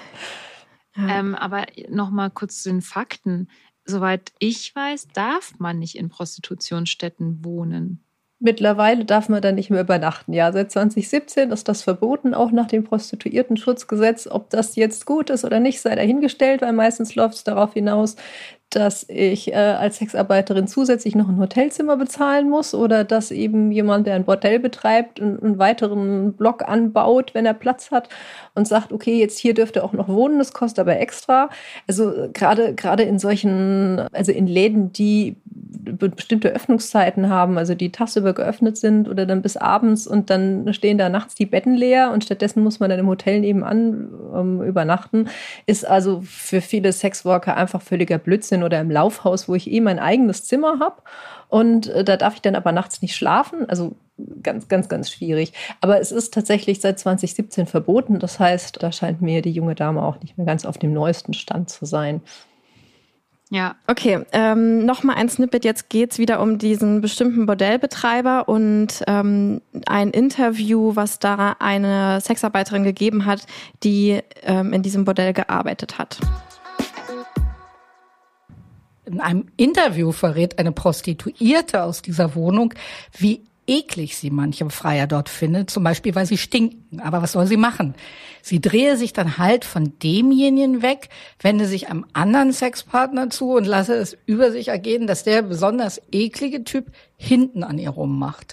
Aber noch mal kurz zu den Fakten. Soweit ich weiß, darf man nicht in Prostitutionsstätten wohnen. Mittlerweile darf man da nicht mehr übernachten. Ja, seit 2017 ist das verboten, auch nach dem Prostituiertenschutzgesetz. Ob das jetzt gut ist oder nicht, sei dahingestellt, weil meistens läuft es darauf hinaus, dass ich als Sexarbeiterin zusätzlich noch ein Hotelzimmer bezahlen muss oder dass eben jemand, der ein Bordell betreibt, einen weiteren Block anbaut, wenn er Platz hat und sagt, okay, jetzt hier dürft ihr auch noch wohnen, das kostet aber extra. Also gerade in solchen, also in Läden, die bestimmte Öffnungszeiten haben, also die tagsüber geöffnet sind oder dann bis abends und dann stehen da nachts die Betten leer und stattdessen muss man dann im Hotel nebenan übernachten, ist also für viele Sexworker einfach völliger Blödsinn. Oder im Laufhaus, wo ich mein eigenes Zimmer habe und da darf ich dann aber nachts nicht schlafen, also ganz, ganz, ganz schwierig. Aber es ist tatsächlich seit 2017 verboten, das heißt, da scheint mir die junge Dame auch nicht mehr ganz auf dem neuesten Stand zu sein. Ja, okay. Nochmal ein Snippet. Jetzt geht's wieder um diesen bestimmten Bordellbetreiber und ein Interview, was da eine Sexarbeiterin gegeben hat, die in diesem Bordell gearbeitet hat. In einem Interview verrät eine Prostituierte aus dieser Wohnung, wie eklig sie manche Freier dort findet, zum Beispiel, weil sie stinken. Aber was soll sie machen? Sie drehe sich dann halt von demjenigen weg, wende sich einem anderen Sexpartner zu und lasse es über sich ergehen, dass der besonders eklige Typ hinten an ihr rummacht.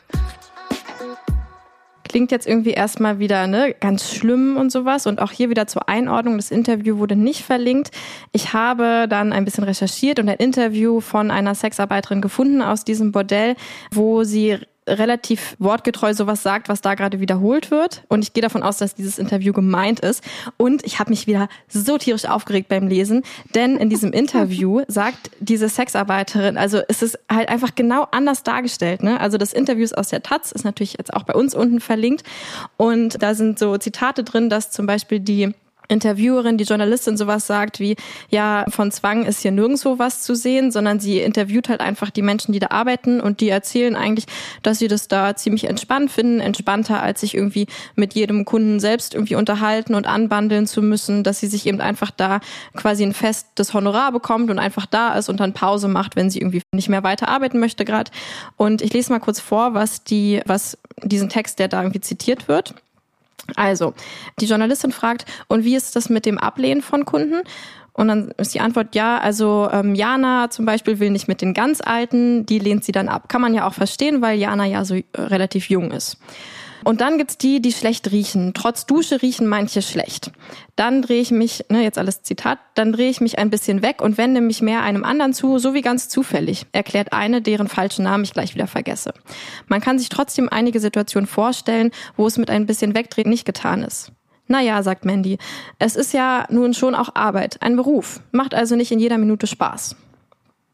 Klingt jetzt irgendwie erstmal wieder ganz schlimm und sowas. Und auch hier wieder zur Einordnung, das Interview wurde nicht verlinkt. Ich habe dann ein bisschen recherchiert und ein Interview von einer Sexarbeiterin gefunden aus diesem Bordell, wo sie relativ wortgetreu sowas sagt, was da gerade wiederholt wird. Und ich gehe davon aus, dass dieses Interview gemeint ist. Und ich habe mich wieder so tierisch aufgeregt beim Lesen, denn in diesem Interview sagt diese Sexarbeiterin, also es ist halt einfach genau anders dargestellt, ne? Also das Interview ist aus der Taz, ist natürlich jetzt auch bei uns unten verlinkt. Und da sind so Zitate drin, dass zum Beispiel die Interviewerin, die Journalistin sowas sagt wie, ja, von Zwang ist hier nirgendwo was zu sehen, sondern sie interviewt halt einfach die Menschen, die da arbeiten und die erzählen eigentlich, dass sie das da ziemlich entspannt finden, entspannter als sich irgendwie mit jedem Kunden selbst irgendwie unterhalten und anbandeln zu müssen, dass sie sich eben einfach da quasi ein festes Honorar bekommt und einfach da ist und dann Pause macht, wenn sie irgendwie nicht mehr weiter arbeiten möchte gerade. Und ich lese mal kurz vor, was diesen Text, der da irgendwie zitiert wird. Also, die Journalistin fragt, und wie ist das mit dem Ablehnen von Kunden? Und dann ist die Antwort, ja, also Jana zum Beispiel will nicht mit den ganz Alten, die lehnt sie dann ab. Kann man ja auch verstehen, weil Jana ja so relativ jung ist. Und dann gibt's die schlecht riechen. Trotz Dusche riechen manche schlecht. Dann drehe ich mich, jetzt alles Zitat, dann drehe ich mich ein bisschen weg und wende mich mehr einem anderen zu, so wie ganz zufällig, erklärt eine, deren falschen Namen ich gleich wieder vergesse. Man kann sich trotzdem einige Situationen vorstellen, wo es mit ein bisschen Wegdrehen nicht getan ist. Naja, sagt Mandy, es ist ja nun schon auch Arbeit, ein Beruf, macht also nicht in jeder Minute Spaß.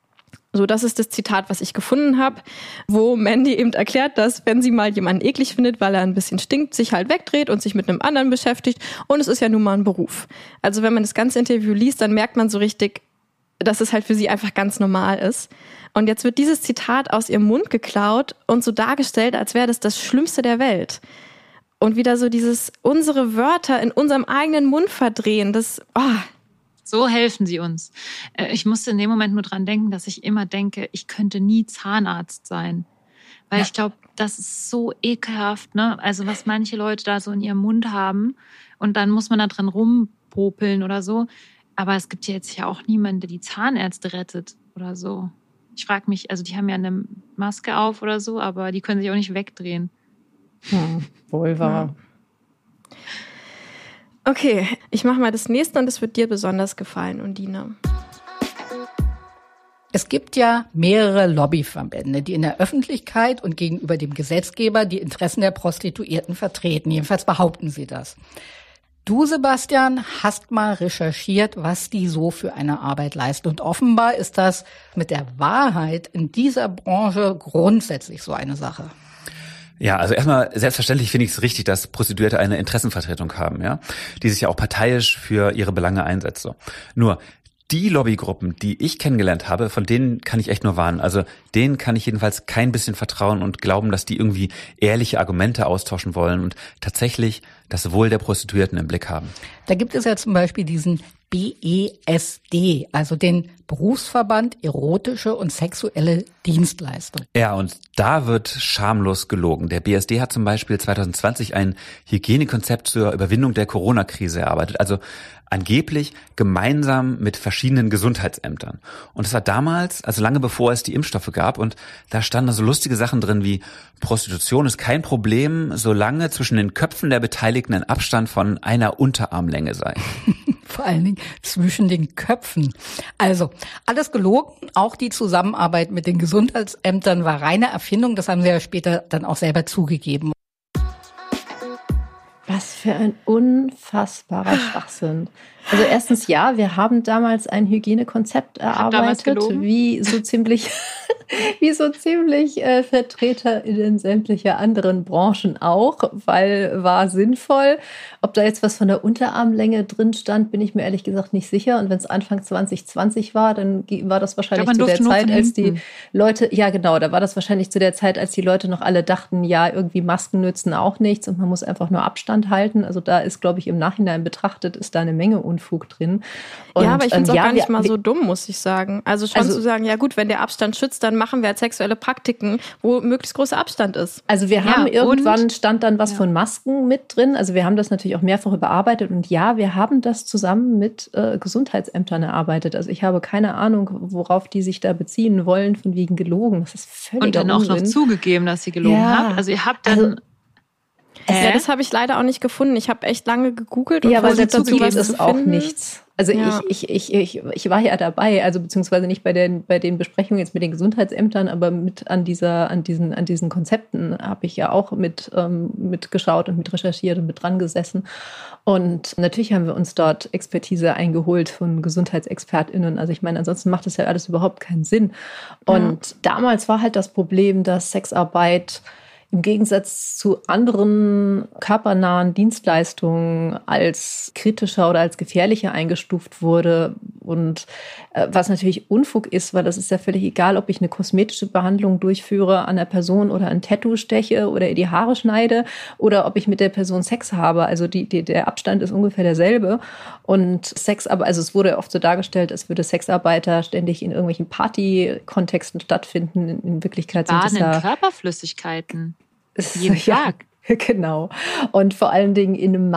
So, das ist das Zitat, was ich gefunden habe, wo Mandy eben erklärt, dass wenn sie mal jemanden eklig findet, weil er ein bisschen stinkt, sich halt wegdreht und sich mit einem anderen beschäftigt. Und es ist ja nun mal ein Beruf. Also wenn man das ganze Interview liest, dann merkt man so richtig, dass es halt für sie einfach ganz normal ist. Und jetzt wird dieses Zitat aus ihrem Mund geklaut und so dargestellt, als wäre das Schlimmste der Welt. Und wieder so dieses, unsere Wörter in unserem eigenen Mund verdrehen, das, So helfen sie uns. Ich musste in dem Moment nur dran denken, dass ich immer denke, ich könnte nie Zahnarzt sein. Weil ich glaube, das ist so ekelhaft, ne? Also was manche Leute da so in ihrem Mund haben und dann muss man da dran rumpopeln oder so. Aber es gibt ja jetzt ja auch niemanden, der die Zahnärzte rettet oder so. Ich frage mich, also die haben ja eine Maske auf oder so, aber die können sich auch nicht wegdrehen. Wohl wahr. Ja. Okay, ich mache mal das nächste und es wird dir besonders gefallen, Undine. Es gibt ja mehrere Lobbyverbände, die in der Öffentlichkeit und gegenüber dem Gesetzgeber die Interessen der Prostituierten vertreten. Jedenfalls behaupten sie das. Du, Sebastian, hast mal recherchiert, was die so für eine Arbeit leisten. Und offenbar ist das mit der Wahrheit in dieser Branche grundsätzlich so eine Sache. Ja, also erstmal, selbstverständlich finde ich es richtig, dass Prostituierte eine Interessenvertretung haben, ja, die sich ja auch parteiisch für ihre Belange einsetzt. So. Nur, die Lobbygruppen, die ich kennengelernt habe, von denen kann ich echt nur warnen. Also denen kann ich jedenfalls kein bisschen vertrauen und glauben, dass die irgendwie ehrliche Argumente austauschen wollen und tatsächlich das Wohl der Prostituierten im Blick haben. Da gibt es ja zum Beispiel diesen BESD, also den Berufsverband Erotische und Sexuelle Dienstleistung. Ja, und da wird schamlos gelogen. Der BSD hat zum Beispiel 2020 ein Hygienekonzept zur Überwindung der Corona-Krise erarbeitet. Also angeblich gemeinsam mit verschiedenen Gesundheitsämtern. Und das war damals, also lange bevor es die Impfstoffe gab. Und da standen so lustige Sachen drin wie Prostitution ist kein Problem, solange zwischen den Köpfen der Beteiligten ein Abstand von einer Unterarmlänge sei. Vor allen Dingen zwischen den Köpfen. Also alles gelogen. Auch die Zusammenarbeit mit den Gesundheitsämtern war reine Erfindung. Das haben sie ja später dann auch selber zugegeben. Was für ein unfassbarer Schwachsinn. Also erstens, ja, wir haben damals ein Hygienekonzept erarbeitet, wie so ziemlich VertreterInnen sämtlicher anderen Branchen auch, weil war sinnvoll. Ob da jetzt was von der Unterarmlänge drin stand, bin ich mir ehrlich gesagt nicht sicher. Und wenn es Anfang 2020 war, dann war das wahrscheinlich zu der Zeit, als die Leute, ja genau, da war das wahrscheinlich zu der Zeit, als die Leute noch alle dachten, ja, irgendwie Masken nützen auch nichts und man muss einfach nur Abstand halten. Also da ist, glaube ich, im Nachhinein betrachtet, ist da eine Menge Unfug drin. Und, ja, aber ich finde es auch gar nicht mal so dumm, muss ich sagen. Also schon zu sagen, ja gut, wenn der Abstand schützt, dann machen wir halt sexuelle Praktiken, wo möglichst großer Abstand ist. Also wir haben irgendwann stand dann was von Masken mit drin. Also wir haben das natürlich auch mehrfach überarbeitet. Und ja, wir haben das zusammen mit Gesundheitsämtern erarbeitet. Also ich habe keine Ahnung, worauf die sich da beziehen wollen, von wegen gelogen. Das ist völliger Und dann Unsinn. auch noch zugegeben, dass sie gelogen habt. Also ihr habt dann... Ja, das habe ich leider auch nicht gefunden. Ich habe echt lange gegoogelt. Ja, weil dazu gibt es auch nichts. Also ich war ja dabei, also beziehungsweise nicht bei den Besprechungen jetzt mit den Gesundheitsämtern, aber mit an diesen Konzepten habe ich ja auch mit geschaut und mit recherchiert und mit dran gesessen. Und natürlich haben wir uns dort Expertise eingeholt von GesundheitsexpertInnen. Also ich meine, ansonsten macht das ja alles überhaupt keinen Sinn. Und damals war halt das Problem, dass Sexarbeit im Gegensatz zu anderen körpernahen Dienstleistungen als kritischer oder als gefährlicher eingestuft wurde. Und was natürlich Unfug ist, weil das ist ja völlig egal, ob ich eine kosmetische Behandlung durchführe an der Person oder ein Tattoo steche oder ihr die Haare schneide oder ob ich mit der Person Sex habe. Also der Abstand ist ungefähr derselbe. Und also es wurde oft so dargestellt, als würde Sexarbeiter ständig in irgendwelchen Party-Kontexten stattfinden. In Wirklichkeit sind es ja Körperflüssigkeiten. Jeden Tag. Genau. Und vor allen Dingen in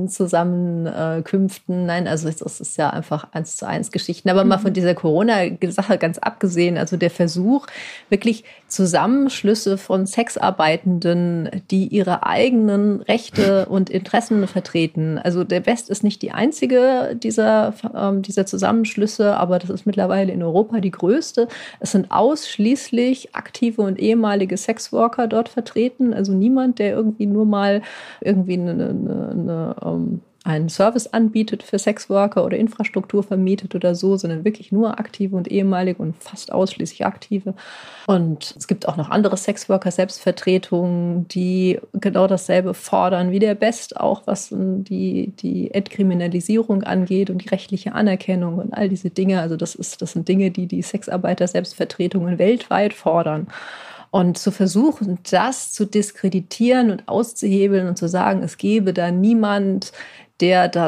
Massenzusammenkünften. Nein, also das ist ja einfach 1:1 Geschichten. Aber mal von dieser Corona-Sache ganz abgesehen, also der Versuch, wirklich Zusammenschlüsse von Sexarbeitenden, die ihre eigenen Rechte und Interessen vertreten. Also der West ist nicht die einzige dieser Zusammenschlüsse, aber das ist mittlerweile in Europa die größte. Es sind ausschließlich aktive und ehemalige Sexworker dort vertreten. Also niemand, der irgendwie nur mal irgendwie eine einen Service anbietet für Sexworker oder Infrastruktur vermietet oder so, sondern wirklich nur aktive und ehemalige und fast ausschließlich aktive. Und es gibt auch noch andere Sexworker-Selbstvertretungen, die genau dasselbe fordern wie der BEST, auch was die Entkriminalisierung angeht und die rechtliche Anerkennung und all diese Dinge. Also das sind Dinge, die Sexarbeiter-Selbstvertretungen weltweit fordern. Und zu versuchen, das zu diskreditieren und auszuhebeln und zu sagen, es gebe da niemand, der da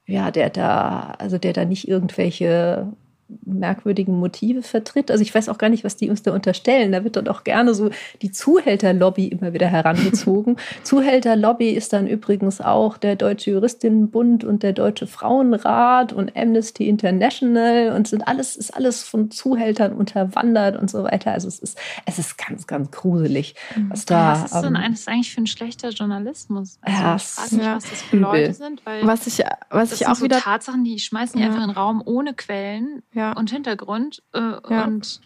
nicht irgendwelche merkwürdigen Motive vertritt. Also ich weiß auch gar nicht, was die uns da unterstellen. Da wird dann auch gerne so die Zuhälterlobby immer wieder herangezogen. Zuhälterlobby ist dann übrigens auch der Deutsche Juristinnenbund und der Deutsche Frauenrat und Amnesty International und ist alles von Zuhältern unterwandert und so weiter. Also es ist ganz, ganz gruselig, was da. Was ist eigentlich für ein schlechter Journalismus? Also ja, ich frage mich, was das für Leute sind, weil was ich auch so wieder Tatsachen, die schmeißen die einfach in den Raum ohne Quellen. Ja. Und Hintergrund und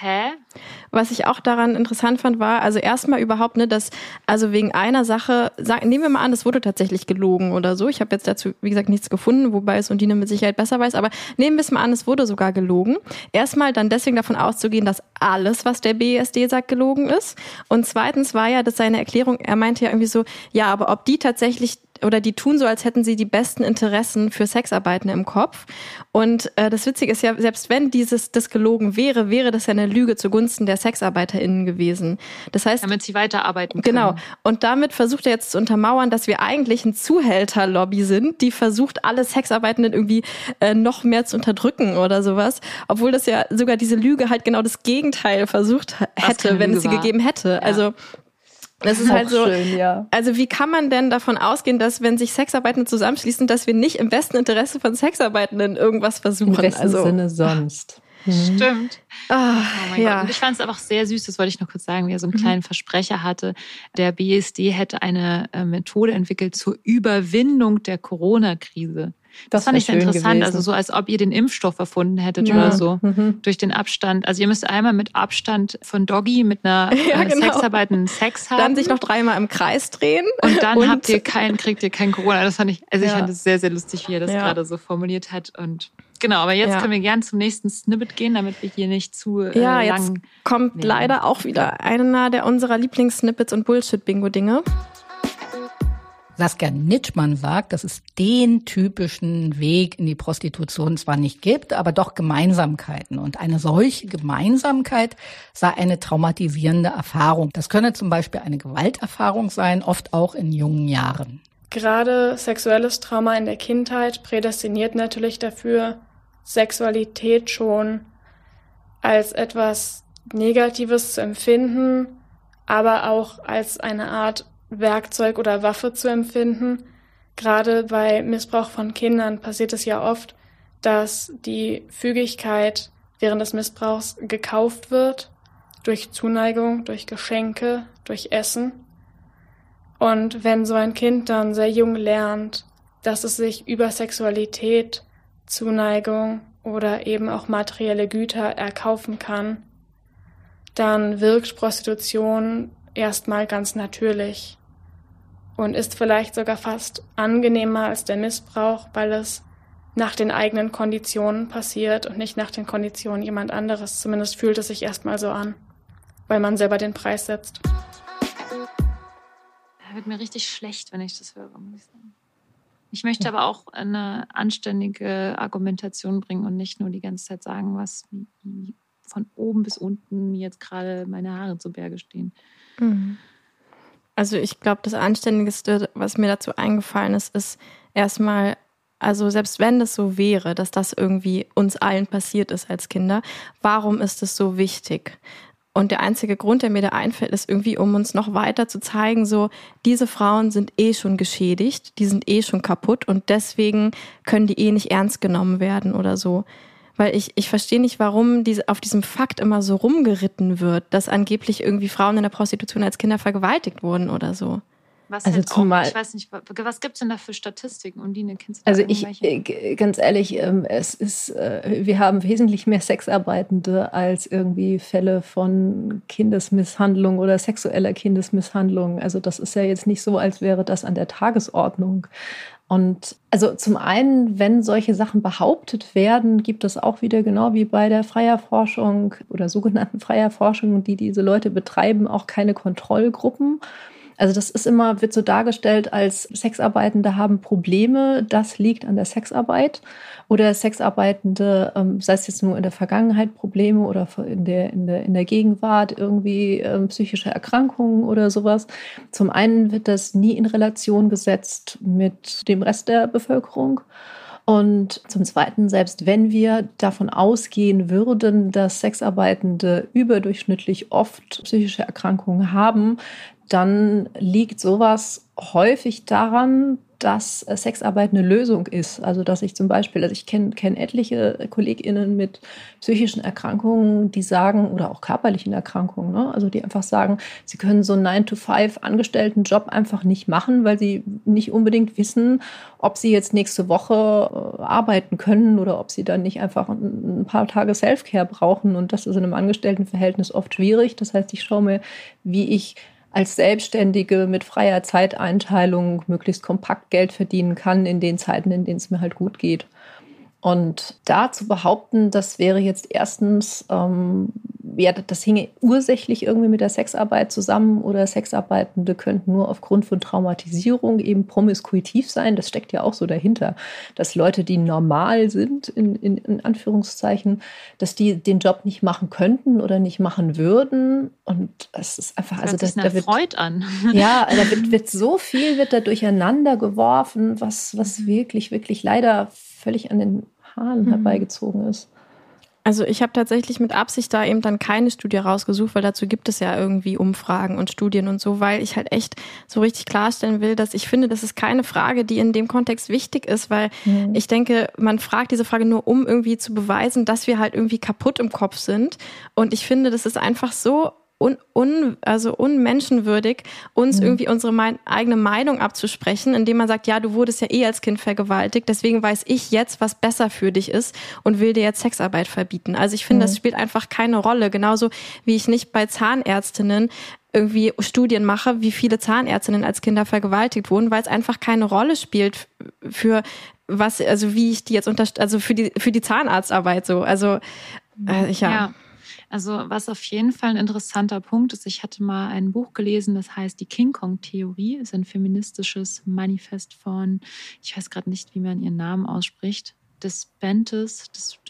Was ich auch daran interessant fand, war, also erstmal überhaupt, dass, also wegen einer Sache, nehmen wir mal an, es wurde tatsächlich gelogen oder so. Ich habe jetzt dazu, wie gesagt, nichts gefunden, wobei es Undine mit Sicherheit besser weiß, aber nehmen wir es mal an, es wurde sogar gelogen. Erstmal dann deswegen davon auszugehen, dass alles, was der BSD sagt, gelogen ist. Und zweitens war ja, dass seine Erklärung, er meinte ja irgendwie so, ja, aber ob die tatsächlich oder die tun so, als hätten sie die besten Interessen für Sexarbeitende im Kopf. Und das Witzige ist ja, selbst wenn das gelogen wäre das ja eine Lüge zugunsten der SexarbeiterInnen gewesen. Das heißt, damit sie weiterarbeiten können. Genau. Und damit versucht er jetzt zu untermauern, dass wir eigentlich ein Zuhälterlobby sind, die versucht, alle Sexarbeitenden irgendwie noch mehr zu unterdrücken oder sowas. Obwohl das ja sogar diese Lüge halt genau das Gegenteil versucht hätte, wenn es sie gegeben hätte. Ja. Also das ist halt so, schön, ja. Also wie kann man denn davon ausgehen, dass wenn sich Sexarbeitende zusammenschließen, dass wir nicht im besten Interesse von Sexarbeitenden irgendwas versuchen? Im besten Sinne sonst. Stimmt. Oh mein Gott. Und ich fand es einfach sehr süß, das wollte ich noch kurz sagen, wie er so einen kleinen Versprecher hatte. Der BSD hätte eine Methode entwickelt zur Überwindung der Corona-Krise. Das fand ich sehr interessant, gewesen. Also so, als ob ihr den Impfstoff erfunden hättet oder so, durch den Abstand. Also ihr müsst einmal mit Abstand von Doggy mit einer sexarbeitenden Sex haben. Dann sich noch 3-mal im Kreis drehen. Und dann kriegt ihr kein Corona. Das fand ich, ich fand es sehr, sehr lustig, wie er das gerade so formuliert hat. Und genau, aber jetzt können wir gerne zum nächsten Snippet gehen, damit wir hier nicht zu lang... jetzt kommt leider auch wieder einer unserer Lieblings-Snippets und Bullshit-Bingo-Dinge. Saskia Nitschmann sagt, dass es den typischen Weg in die Prostitution zwar nicht gibt, aber doch Gemeinsamkeiten. Und eine solche Gemeinsamkeit sei eine traumatisierende Erfahrung. Das könne zum Beispiel eine Gewalterfahrung sein, oft auch in jungen Jahren. Gerade sexuelles Trauma in der Kindheit prädestiniert natürlich dafür, Sexualität schon als etwas Negatives zu empfinden, aber auch als eine Art Werkzeug oder Waffe zu empfinden. Gerade bei Missbrauch von Kindern passiert es ja oft, dass die Fügigkeit während des Missbrauchs gekauft wird, durch Zuneigung, durch Geschenke, durch Essen. Und wenn so ein Kind dann sehr jung lernt, dass es sich über Sexualität, Zuneigung oder eben auch materielle Güter erkaufen kann, dann wirkt Prostitution erstmal ganz natürlich und ist vielleicht sogar fast angenehmer als der Missbrauch, weil es nach den eigenen Konditionen passiert und nicht nach den Konditionen jemand anderes. Zumindest fühlt es sich erstmal so an, weil man selber den Preis setzt. Da wird mir richtig schlecht, wenn ich das höre, muss ich sagen. Ich möchte aber auch eine anständige Argumentation bringen und nicht nur die ganze Zeit sagen, was von oben bis unten mir jetzt gerade meine Haare zu Berge stehen. Also ich glaube, das Anständigste, was mir dazu eingefallen ist erstmal, also selbst wenn das so wäre, dass das irgendwie uns allen passiert ist als Kinder, warum ist es so wichtig? Und der einzige Grund, der mir da einfällt, ist irgendwie, um uns noch weiter zu zeigen, so, diese Frauen sind schon geschädigt, die sind schon kaputt und deswegen können die nicht ernst genommen werden oder so. Weil ich verstehe nicht, warum auf diesem Fakt immer so rumgeritten wird, dass angeblich irgendwie Frauen in der Prostitution als Kinder vergewaltigt wurden oder so. Was also halt zumal, ich weiß nicht, was gibt es denn da für Statistiken? Undine, kennst du da irgendwelche? Ganz ehrlich, wir haben wesentlich mehr Sexarbeitende als irgendwie Fälle von Kindesmisshandlung oder sexueller Kindesmisshandlung. Also das ist ja jetzt nicht so, als wäre das an der Tagesordnung. Und also zum einen, wenn solche Sachen behauptet werden, gibt es auch wieder genau wie bei der Freierforschung oder sogenannten Freierforschung, die diese Leute betreiben, auch keine Kontrollgruppen. Also das ist immer, wird so dargestellt, als Sexarbeitende haben Probleme, das liegt an der Sexarbeit. Oder Sexarbeitende, sei es jetzt nur in der Vergangenheit Probleme oder in der Gegenwart irgendwie psychische Erkrankungen oder sowas. Zum einen wird das nie in Relation gesetzt mit dem Rest der Bevölkerung. Und zum Zweiten, selbst wenn wir davon ausgehen würden, dass Sexarbeitende überdurchschnittlich oft psychische Erkrankungen haben, dann liegt sowas häufig daran, dass Sexarbeit eine Lösung ist. Also dass ich zum Beispiel, also ich kenne etliche KollegInnen mit psychischen Erkrankungen, die sagen, oder auch körperlichen Erkrankungen, ne? Also die einfach sagen, sie können so einen 9-to-5 Angestelltenjob einfach nicht machen, weil sie nicht unbedingt wissen, ob sie jetzt nächste Woche arbeiten können oder ob sie dann nicht einfach ein paar Tage Self-Care brauchen. Und das ist in einem Angestelltenverhältnis oft schwierig. Das heißt, ich schaue mir, wie ich als Selbstständige mit freier Zeiteinteilung möglichst kompakt Geld verdienen kann in den Zeiten, in denen es mir halt gut geht. Und da zu behaupten, das wäre jetzt erstens, das hinge ursächlich irgendwie mit der Sexarbeit zusammen oder Sexarbeitende könnten nur aufgrund von Traumatisierung eben promiskuitiv sein. Das steckt ja auch so dahinter, dass Leute, die normal sind, in Anführungszeichen, dass die den Job nicht machen könnten oder nicht machen würden. Und es ist einfach, also da wird Freud an. Ja, da wird so viel wird da durcheinander geworfen, was wirklich, wirklich leider völlig an den Haaren herbeigezogen ist. Also ich habe tatsächlich mit Absicht da eben dann keine Studie rausgesucht, weil dazu gibt es ja irgendwie Umfragen und Studien und so, weil ich halt echt so richtig klarstellen will, dass ich finde, das ist keine Frage, die in dem Kontext wichtig ist, weil ich denke, man fragt diese Frage nur, um irgendwie zu beweisen, dass wir halt irgendwie kaputt im Kopf sind. Und ich finde, das ist einfach so unmenschenwürdig, uns irgendwie unsere eigene Meinung abzusprechen, indem man sagt, ja, du wurdest ja als Kind vergewaltigt, deswegen weiß ich jetzt, was besser für dich ist und will dir jetzt Sexarbeit verbieten. Also ich finde, das spielt einfach keine Rolle. Genauso wie ich nicht bei Zahnärztinnen irgendwie Studien mache, wie viele Zahnärztinnen als Kinder vergewaltigt wurden, weil es einfach keine Rolle spielt für was, also wie ich die jetzt für die Zahnarztarbeit so. Also ja. Also was auf jeden Fall ein interessanter Punkt ist, ich hatte mal ein Buch gelesen, das heißt die King Kong-Theorie, ist ein feministisches Manifest von, ich weiß gerade nicht, wie man ihren Namen ausspricht, Desbands,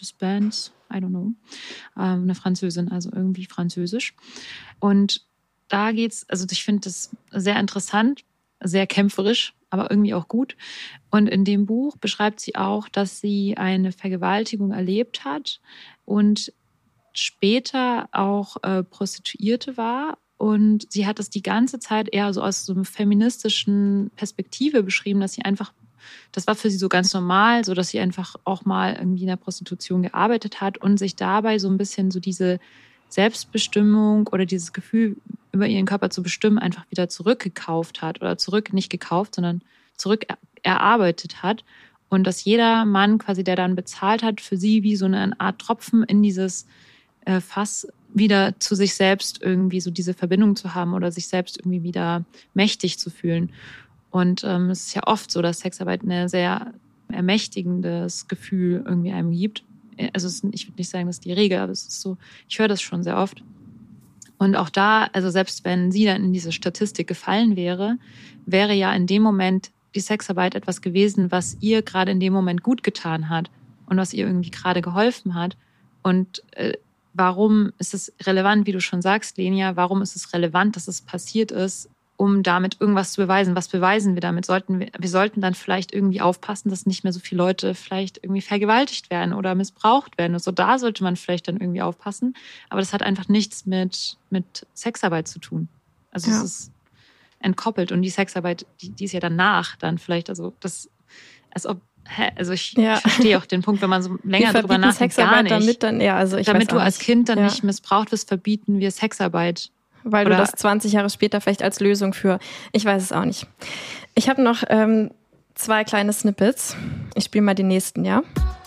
I don't know, eine Französin, also irgendwie französisch. Und da geht's, also ich finde das sehr interessant, sehr kämpferisch, aber irgendwie auch gut. Und in dem Buch beschreibt sie auch, dass sie eine Vergewaltigung erlebt hat und später auch Prostituierte war. Und sie hat es die ganze Zeit eher so aus so einer feministischen Perspektive beschrieben, dass sie einfach, das war für sie so ganz normal, so dass sie einfach auch mal irgendwie in der Prostitution gearbeitet hat und sich dabei so ein bisschen so diese Selbstbestimmung oder dieses Gefühl, über ihren Körper zu bestimmen, einfach wieder zurückgekauft hat oder nicht gekauft, sondern zurück erarbeitet hat. Und dass jeder Mann quasi, der dann bezahlt hat, für sie wie so eine Art Tropfen in dieses Fass wieder zu sich selbst irgendwie so diese Verbindung zu haben oder sich selbst irgendwie wieder mächtig zu fühlen. Und es ist ja oft so, dass Sexarbeit ein sehr ermächtigendes Gefühl irgendwie einem gibt. Also ich würde nicht sagen, das ist die Regel, aber es ist so, ich höre das schon sehr oft. Und auch da, also selbst wenn sie dann in diese Statistik gefallen wäre ja in dem Moment die Sexarbeit etwas gewesen, was ihr gerade in dem Moment gut getan hat und was ihr irgendwie gerade geholfen hat. Und warum ist es relevant, wie du schon sagst, Lenia, warum ist es relevant, dass es passiert ist, um damit irgendwas zu beweisen? Was beweisen wir damit? Wir sollten dann vielleicht irgendwie aufpassen, dass nicht mehr so viele Leute vielleicht irgendwie vergewaltigt werden oder missbraucht werden. Also da sollte man vielleicht dann irgendwie aufpassen. Aber das hat einfach nichts mit Sexarbeit zu tun. Also es ist entkoppelt. Und die Sexarbeit, die ist ja danach dann vielleicht, also das, als ob, also ich verstehe auch den Punkt, wenn man so länger drüber nachdenkt, gar nicht. Damit du als Kind dann nicht missbraucht wirst, verbieten wir Sexarbeit. Weil du das 20 Jahre später vielleicht als Lösung ich weiß es auch nicht. Ich habe noch 2 kleine Snippets. Ich spiele mal die nächsten, ja?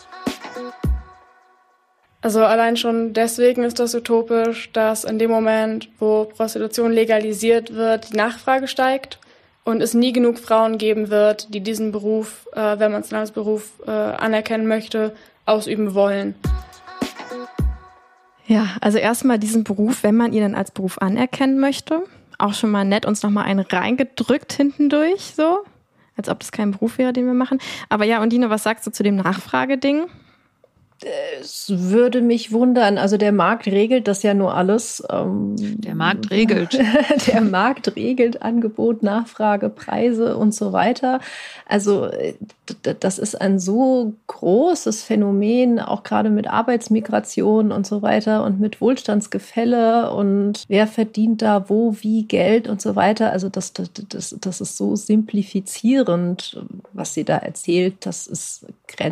Also allein schon deswegen ist das utopisch, dass in dem Moment, wo Prostitution legalisiert wird, die Nachfrage steigt. und es nie genug Frauen geben wird, die diesen Beruf, wenn man es als Beruf anerkennen möchte, ausüben wollen. Ja, also erstmal diesen Beruf, wenn man ihn dann als Beruf anerkennen möchte, auch schon mal nett uns nochmal einen reingedrückt hintendurch, so, als ob das kein Beruf wäre, den wir machen. Aber ja, Undine, was sagst du zu dem Nachfrageding? Es würde mich wundern, also der Markt regelt das ja nur alles. Der Markt regelt. Der Markt regelt Angebot, Nachfrage, Preise und so weiter. Also das ist ein so großes Phänomen, auch gerade mit Arbeitsmigration und so weiter und mit Wohlstandsgefälle und wer verdient da wo, wie Geld und so weiter. Also das ist so simplifizierend, was sie da erzählt. Das ist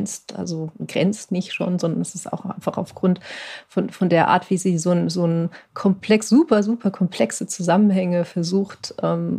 grenzt nicht schon, sondern es ist auch einfach aufgrund von der Art, wie sie so ein komplex, super komplexe Zusammenhänge versucht,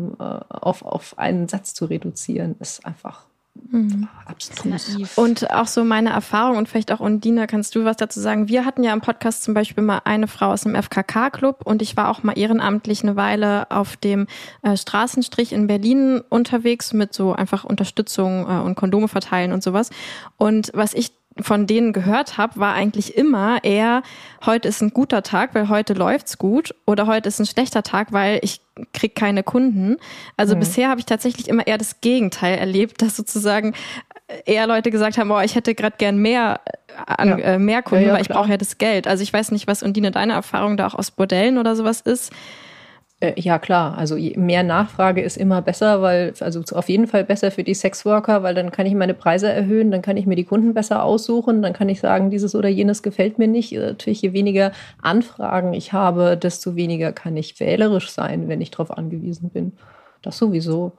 auf einen Satz zu reduzieren, ist einfach abstrus. Und auch so meine Erfahrung und vielleicht auch Undine, kannst du was dazu sagen? Wir hatten ja im Podcast zum Beispiel mal eine Frau aus dem FKK-Club und ich war auch mal ehrenamtlich eine Weile auf dem Straßenstrich in Berlin unterwegs mit so einfach Unterstützung und Kondome verteilen und sowas. Und was ich von denen gehört habe, war eigentlich immer eher, heute ist ein guter Tag, weil heute läuft's gut, oder heute ist ein schlechter Tag, weil ich krieg keine Kunden. Also bisher habe ich tatsächlich immer eher das Gegenteil erlebt, dass sozusagen eher Leute gesagt haben, ich hätte gerade gern mehr Kunden, weil ich brauche ja das Geld. Also ich weiß nicht, was Undine deine Erfahrung da auch aus Bordellen oder sowas ist. Ja, klar. Also mehr Nachfrage ist immer besser, also auf jeden Fall besser für die Sexworker, weil dann kann ich meine Preise erhöhen, dann kann ich mir die Kunden besser aussuchen, dann kann ich sagen, dieses oder jenes gefällt mir nicht. Natürlich, je weniger Anfragen ich habe, desto weniger kann ich wählerisch sein, wenn ich darauf angewiesen bin. Das sowieso.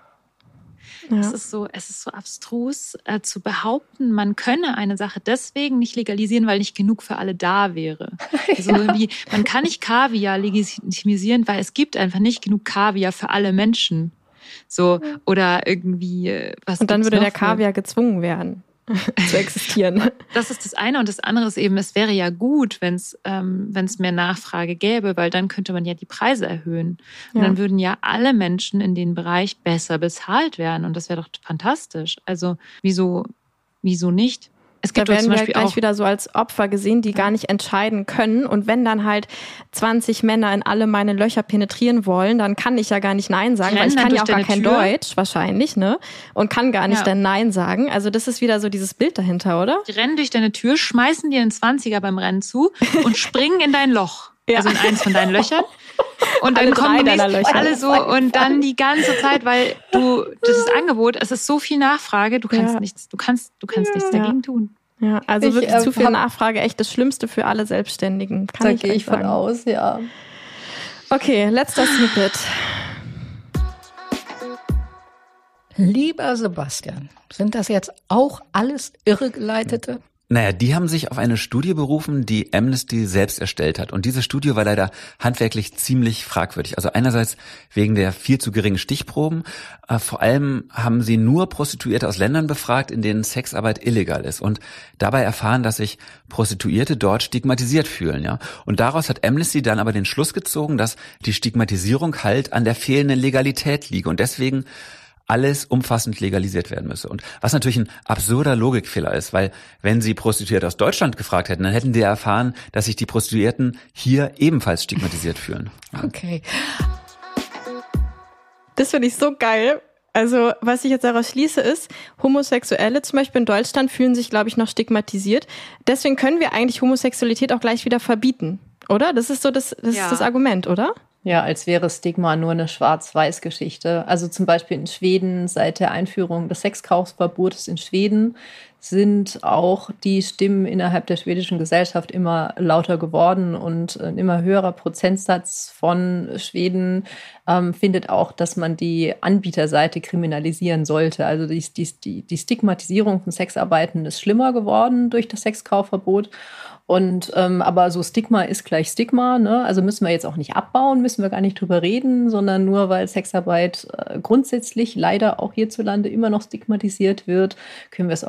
Ja. Es ist so abstrus zu behaupten, man könne eine Sache deswegen nicht legalisieren, weil nicht genug für alle da wäre. Also irgendwie, man kann nicht Kaviar legitimisieren, weil es gibt einfach nicht genug Kaviar für alle Menschen. So, oder irgendwie, was und dann würde der Kaviar gezwungen werden zu existieren. Das ist das eine. Und das andere ist eben, es wäre ja gut, wenn es mehr Nachfrage gäbe, weil dann könnte man ja die Preise erhöhen. Und dann würden ja alle Menschen in dem Bereich besser bezahlt werden. Und das wäre doch fantastisch. Also wieso nicht? Es gibt da werden zum Beispiel wir gleich auch wieder so als Opfer gesehen, die gar nicht entscheiden können. Und wenn dann halt 20 Männer in alle meine Löcher penetrieren wollen, dann kann ich ja gar nicht Nein sagen, weil ich kann ja auch gar kein Deutsch wahrscheinlich, ne? Und kann gar nicht dann Nein sagen. Also das ist wieder so dieses Bild dahinter, oder? Die rennen durch deine Tür, schmeißen dir einen 20er beim Rennen zu und springen in dein Loch. Ja. Also in eins von deinen Löchern. Und dann kommen die alle so und dann die ganze Zeit, weil das Angebot, es ist so viel Nachfrage, du kannst nichts dagegen tun. Ja, also wirklich zu viel Nachfrage, echt das Schlimmste für alle Selbstständigen. Da gehe ich von aus, ja. Okay, letzter Snippet. Lieber Sebastian, sind das jetzt auch alles Irregeleitete? Naja, die haben sich auf eine Studie berufen, die Amnesty selbst erstellt hat. Und diese Studie war leider handwerklich ziemlich fragwürdig. Also einerseits wegen der viel zu geringen Stichproben. Vor allem haben sie nur Prostituierte aus Ländern befragt, in denen Sexarbeit illegal ist. Und dabei erfahren, dass sich Prostituierte dort stigmatisiert fühlen. Ja. Und daraus hat Amnesty dann aber den Schluss gezogen, dass die Stigmatisierung halt an der fehlenden Legalität liege. Und deswegen alles umfassend legalisiert werden müsse. Und was natürlich ein absurder Logikfehler ist, weil wenn sie Prostituierte aus Deutschland gefragt hätten, dann hätten die erfahren, dass sich die Prostituierten hier ebenfalls stigmatisiert fühlen. Okay. Das finde ich so geil. Also was ich jetzt daraus schließe ist, Homosexuelle zum Beispiel in Deutschland fühlen sich, glaube ich, noch stigmatisiert. Deswegen können wir eigentlich Homosexualität auch gleich wieder verbieten, oder? Das ist so das Argument, oder? Ja, als wäre Stigma nur eine Schwarz-Weiß-Geschichte. Also zum Beispiel in Schweden, seit der Einführung des Sexkaufverbotes in Schweden, sind auch die Stimmen innerhalb der schwedischen Gesellschaft immer lauter geworden und ein immer höherer Prozentsatz von Schweden findet auch, dass man die Anbieterseite kriminalisieren sollte. Also die Stigmatisierung von Sexarbeiten ist schlimmer geworden durch das Sexkaufverbot. Und aber so Stigma ist gleich Stigma, ne? Also müssen wir jetzt auch nicht abbauen, müssen wir gar nicht drüber reden, sondern nur weil Sexarbeit grundsätzlich leider auch hierzulande immer noch stigmatisiert wird, können wir es auch gleich verbieten.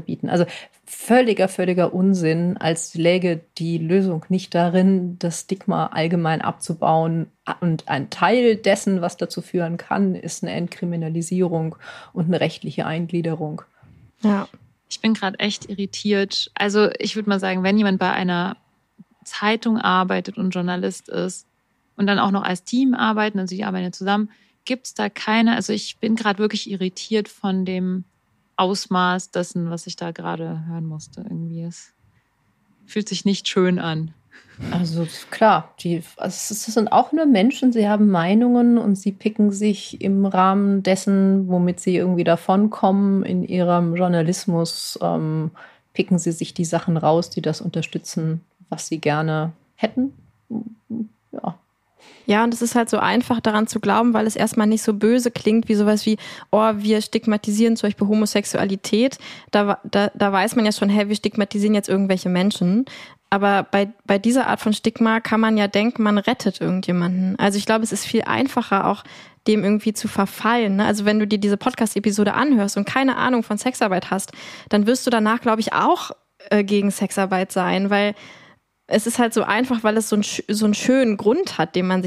verbieten. Also völliger Unsinn, als läge die Lösung nicht darin, das Stigma allgemein abzubauen. Und ein Teil dessen, was dazu führen kann, ist eine Entkriminalisierung und eine rechtliche Eingliederung. Ja. Ich bin gerade echt irritiert. Also ich würde mal sagen, wenn jemand bei einer Zeitung arbeitet und Journalist ist und dann auch noch als Team arbeiten, also die arbeiten ja zusammen, gibt es da keine, also ich bin gerade wirklich irritiert von dem Ausmaß dessen, was ich da gerade hören musste. Irgendwie, es fühlt sich nicht schön an. Also klar, es sind auch nur Menschen, sie haben Meinungen und sie picken sich im Rahmen dessen, womit sie irgendwie davonkommen, in ihrem Journalismus, picken sie sich die Sachen raus, die das unterstützen, was sie gerne hätten. Ja. Ja, und es ist halt so einfach daran zu glauben, weil es erstmal nicht so böse klingt, wie sowas wie, oh, wir stigmatisieren zum Beispiel Homosexualität. Da weiß man ja schon, hey, wir stigmatisieren jetzt irgendwelche Menschen. Aber bei dieser Art von Stigma kann man ja denken, man rettet irgendjemanden. Also ich glaube, es ist viel einfacher, auch dem irgendwie zu verfallen. Ne? Also wenn du dir diese Podcast-Episode anhörst und keine Ahnung von Sexarbeit hast, dann wirst du danach, glaube ich, auch gegen Sexarbeit sein, weil es ist halt so einfach, weil es so einen schönen Grund hat, den man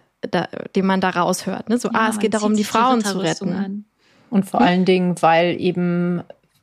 da raushört. Ne? So, ja, es geht darum, die Frauen zu retten. Und vor allen Dingen, weil eben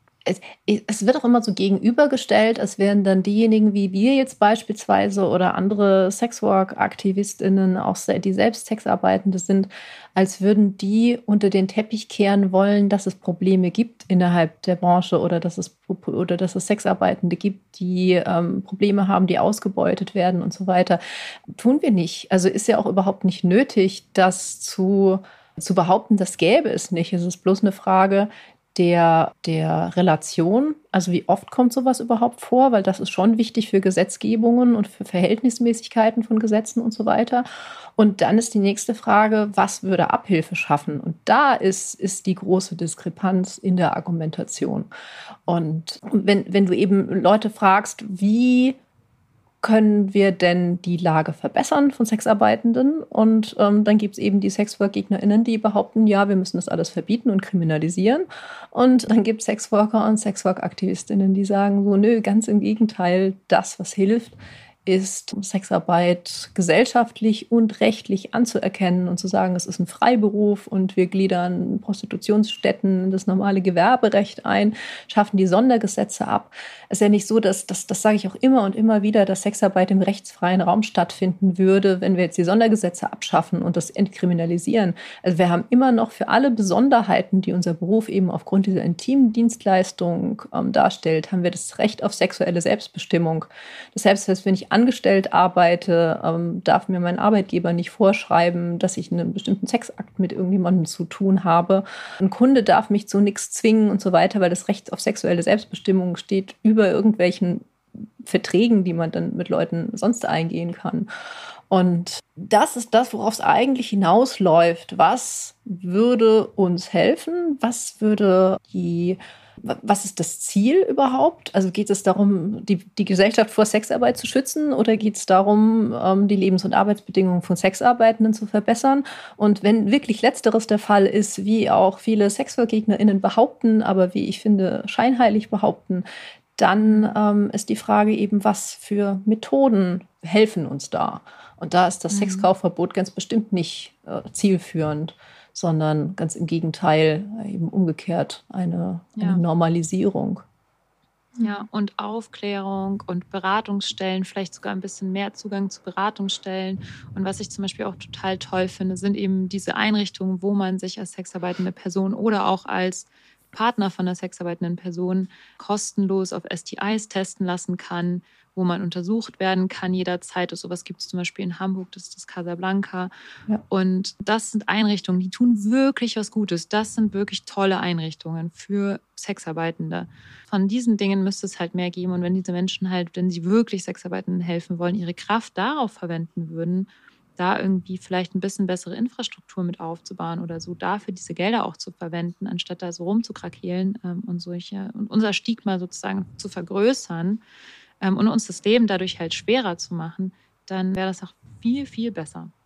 es wird auch immer so gegenübergestellt, als wären dann diejenigen wie wir jetzt beispielsweise oder andere Sexwork-AktivistInnen, auch die selbst Sexarbeitende sind, als würden die unter den Teppich kehren wollen, dass es Probleme gibt innerhalb der Branche oder dass es Sexarbeitende gibt, die Probleme haben, die ausgebeutet werden und so weiter. Tun wir nicht. Also ist ja auch überhaupt nicht nötig, das zu behaupten, das gäbe es nicht. Es ist bloß eine Frage der Relation, also wie oft kommt sowas überhaupt vor, weil das ist schon wichtig für Gesetzgebungen und für Verhältnismäßigkeiten von Gesetzen und so weiter. Und dann ist die nächste Frage, was würde Abhilfe schaffen? Und da ist die große Diskrepanz in der Argumentation. Und wenn du eben Leute fragst, wie können wir denn die Lage verbessern von Sexarbeitenden? Und dann gibt es eben die Sexwork-GegnerInnen, die behaupten, ja, wir müssen das alles verbieten und kriminalisieren. Und dann gibt es Sexworker und Sexwork-AktivistInnen, die sagen so, nö, ganz im Gegenteil, das, was hilft, ist Sexarbeit gesellschaftlich und rechtlich anzuerkennen und zu sagen, es ist ein Freiberuf und wir gliedern Prostitutionsstätten, das normale Gewerberecht ein, schaffen die Sondergesetze ab. Es ist ja nicht so, das sage ich auch immer und immer wieder, dass Sexarbeit im rechtsfreien Raum stattfinden würde, wenn wir jetzt die Sondergesetze abschaffen und das entkriminalisieren. Also wir haben immer noch für alle Besonderheiten, die unser Beruf eben aufgrund dieser intimen Dienstleistung darstellt, haben wir das Recht auf sexuelle Selbstbestimmung. Das heißt, wenn ich angestellt arbeite, darf mir mein Arbeitgeber nicht vorschreiben, dass ich einen bestimmten Sexakt mit irgendjemandem zu tun habe. Ein Kunde darf mich zu nichts zwingen und so weiter, weil das Recht auf sexuelle Selbstbestimmung steht über irgendwelchen Verträgen, die man dann mit Leuten sonst eingehen kann. Und das ist das, worauf es eigentlich hinausläuft. Was würde uns helfen? Was ist das Ziel überhaupt? Also geht es darum, die Gesellschaft vor Sexarbeit zu schützen oder geht es darum, die Lebens- und Arbeitsbedingungen von Sexarbeitenden zu verbessern? Und wenn wirklich Letzteres der Fall ist, wie auch viele Sexwork-GegnerInnen behaupten, aber wie ich finde, scheinheilig behaupten, dann ist die Frage eben, was für Methoden helfen uns da? Und da ist das Sexkaufverbot ganz bestimmt nicht zielführend, sondern ganz im Gegenteil, eben umgekehrt eine Normalisierung. Ja, und Aufklärung und Beratungsstellen, vielleicht sogar ein bisschen mehr Zugang zu Beratungsstellen. Und was ich zum Beispiel auch total toll finde, sind eben diese Einrichtungen, wo man sich als sexarbeitende Person oder auch als Partner von einer sexarbeitenden Person kostenlos auf STIs testen lassen kann, wo man untersucht werden kann jederzeit. So was gibt es zum Beispiel in Hamburg, das ist das Casablanca. Ja. Und das sind Einrichtungen, die tun wirklich was Gutes. Das sind wirklich tolle Einrichtungen für Sexarbeitende. Von diesen Dingen müsste es halt mehr geben. Und wenn diese Menschen halt, wenn sie wirklich Sexarbeitenden helfen wollen, ihre Kraft darauf verwenden würden, da irgendwie vielleicht ein bisschen bessere Infrastruktur mit aufzubauen oder so, dafür diese Gelder auch zu verwenden, anstatt da so rumzukrakeelen und unser Stigma sozusagen zu vergrößern und uns das Leben dadurch halt schwerer zu machen, dann wäre das auch viel, viel besser.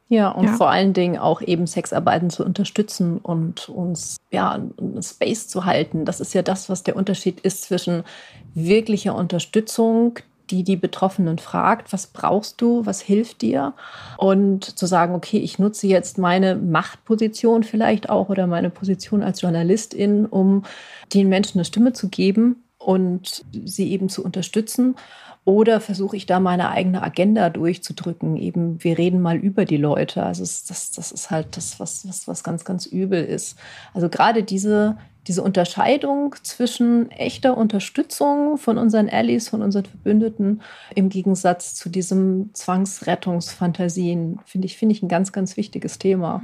Ja, und vor allen Dingen auch eben Sexarbeiten zu unterstützen und uns einen Space zu halten. Das ist ja das, was der Unterschied ist zwischen wirklicher Unterstützung, die Betroffenen fragt, was brauchst du, was hilft dir? Und zu sagen, okay, ich nutze jetzt meine Machtposition vielleicht auch oder meine Position als Journalistin, um den Menschen eine Stimme zu geben und sie eben zu unterstützen. Oder versuche ich da meine eigene Agenda durchzudrücken? Eben, wir reden mal über die Leute. Also das ist halt das, was ganz, ganz übel ist. Also gerade diese Unterscheidung zwischen echter Unterstützung von unseren Allies, von unseren Verbündeten, im Gegensatz zu diesem Zwangsrettungsfantasien, finde ich ein ganz, ganz wichtiges Thema.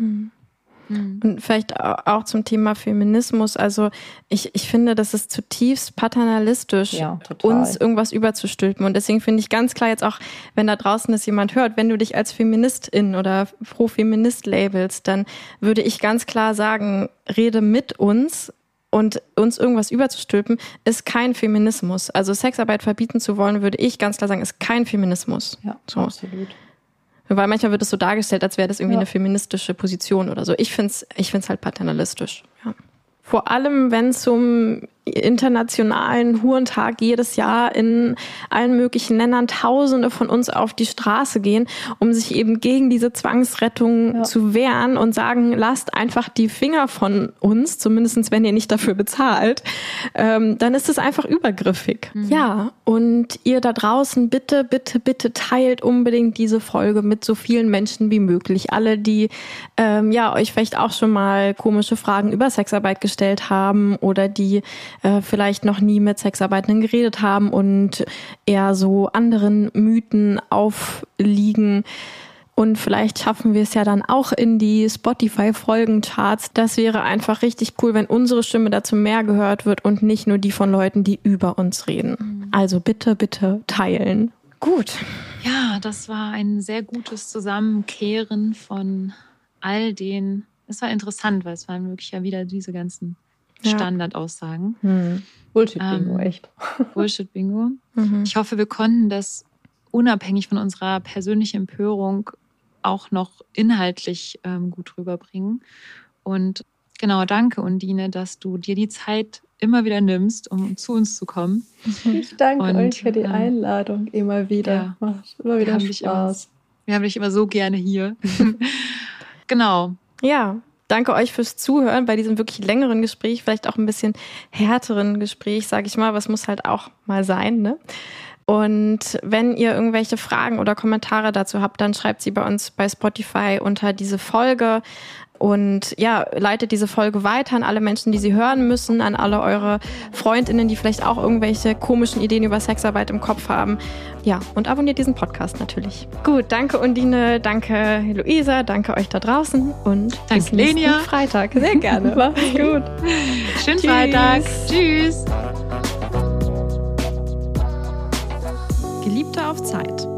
Und vielleicht auch zum Thema Feminismus. Also ich finde, das ist zutiefst paternalistisch, uns irgendwas überzustülpen. Und deswegen finde ich ganz klar jetzt auch, wenn da draußen das jemand hört, wenn du dich als Feministin oder Pro-Feminist labelst, dann würde ich ganz klar sagen, rede mit uns. Und uns irgendwas überzustülpen, ist kein Feminismus. Also Sexarbeit verbieten zu wollen, würde ich ganz klar sagen, ist kein Feminismus. Ja, absolut. Weil manchmal wird es so dargestellt, als wäre das irgendwie eine feministische Position oder so. Ich find's halt paternalistisch. Ja. Vor allem, wenn es um internationalen Hurentag jedes Jahr in allen möglichen Ländern Tausende von uns auf die Straße gehen, um sich eben gegen diese Zwangsrettung zu wehren und sagen, lasst einfach die Finger von uns, zumindest wenn ihr nicht dafür bezahlt, dann ist es einfach übergriffig. Ja, und ihr da draußen, bitte, bitte, bitte teilt unbedingt diese Folge mit so vielen Menschen wie möglich. Alle, die euch vielleicht auch schon mal komische Fragen über Sexarbeit gestellt haben oder die vielleicht noch nie mit Sexarbeitenden geredet haben und eher so anderen Mythen aufliegen. Und vielleicht schaffen wir es ja dann auch in die Spotify-Folgencharts. Das wäre einfach richtig cool, wenn unsere Stimme dazu mehr gehört wird und nicht nur die von Leuten, die über uns reden. Also bitte, bitte teilen. Gut. Ja, das war ein sehr gutes Zusammenkehren von all den. Es war interessant, weil es waren wirklich ja wieder diese ganzen Standardaussagen. Bullshit-Bingo, echt. Bullshit-Bingo. Ich hoffe, wir konnten das unabhängig von unserer persönlichen Empörung auch noch inhaltlich gut rüberbringen. Und genau, danke, Undine, dass du dir die Zeit immer wieder nimmst, um zu uns zu kommen. Ich danke euch für die Einladung immer wieder. Ja, macht immer wieder Spaß. Wir haben dich immer so gerne hier. Genau. Ja. Danke euch fürs Zuhören bei diesem wirklich längeren Gespräch, vielleicht auch ein bisschen härteren Gespräch, sage ich mal, aber es muss halt auch mal sein, ne? Und wenn ihr irgendwelche Fragen oder Kommentare dazu habt, dann schreibt sie bei uns bei Spotify unter diese Folge und leitet diese Folge weiter an alle Menschen, die sie hören müssen, an alle eure FreundInnen, die vielleicht auch irgendwelche komischen Ideen über Sexarbeit im Kopf haben. Ja, und abonniert diesen Podcast natürlich. Gut, danke Undine, danke Luisa, danke euch da draußen und danke bis nächsten Lenia. Freitag. Sehr gerne. Macht's gut. Schönen Freitag. Tschüss. Geliebte auf Zeit.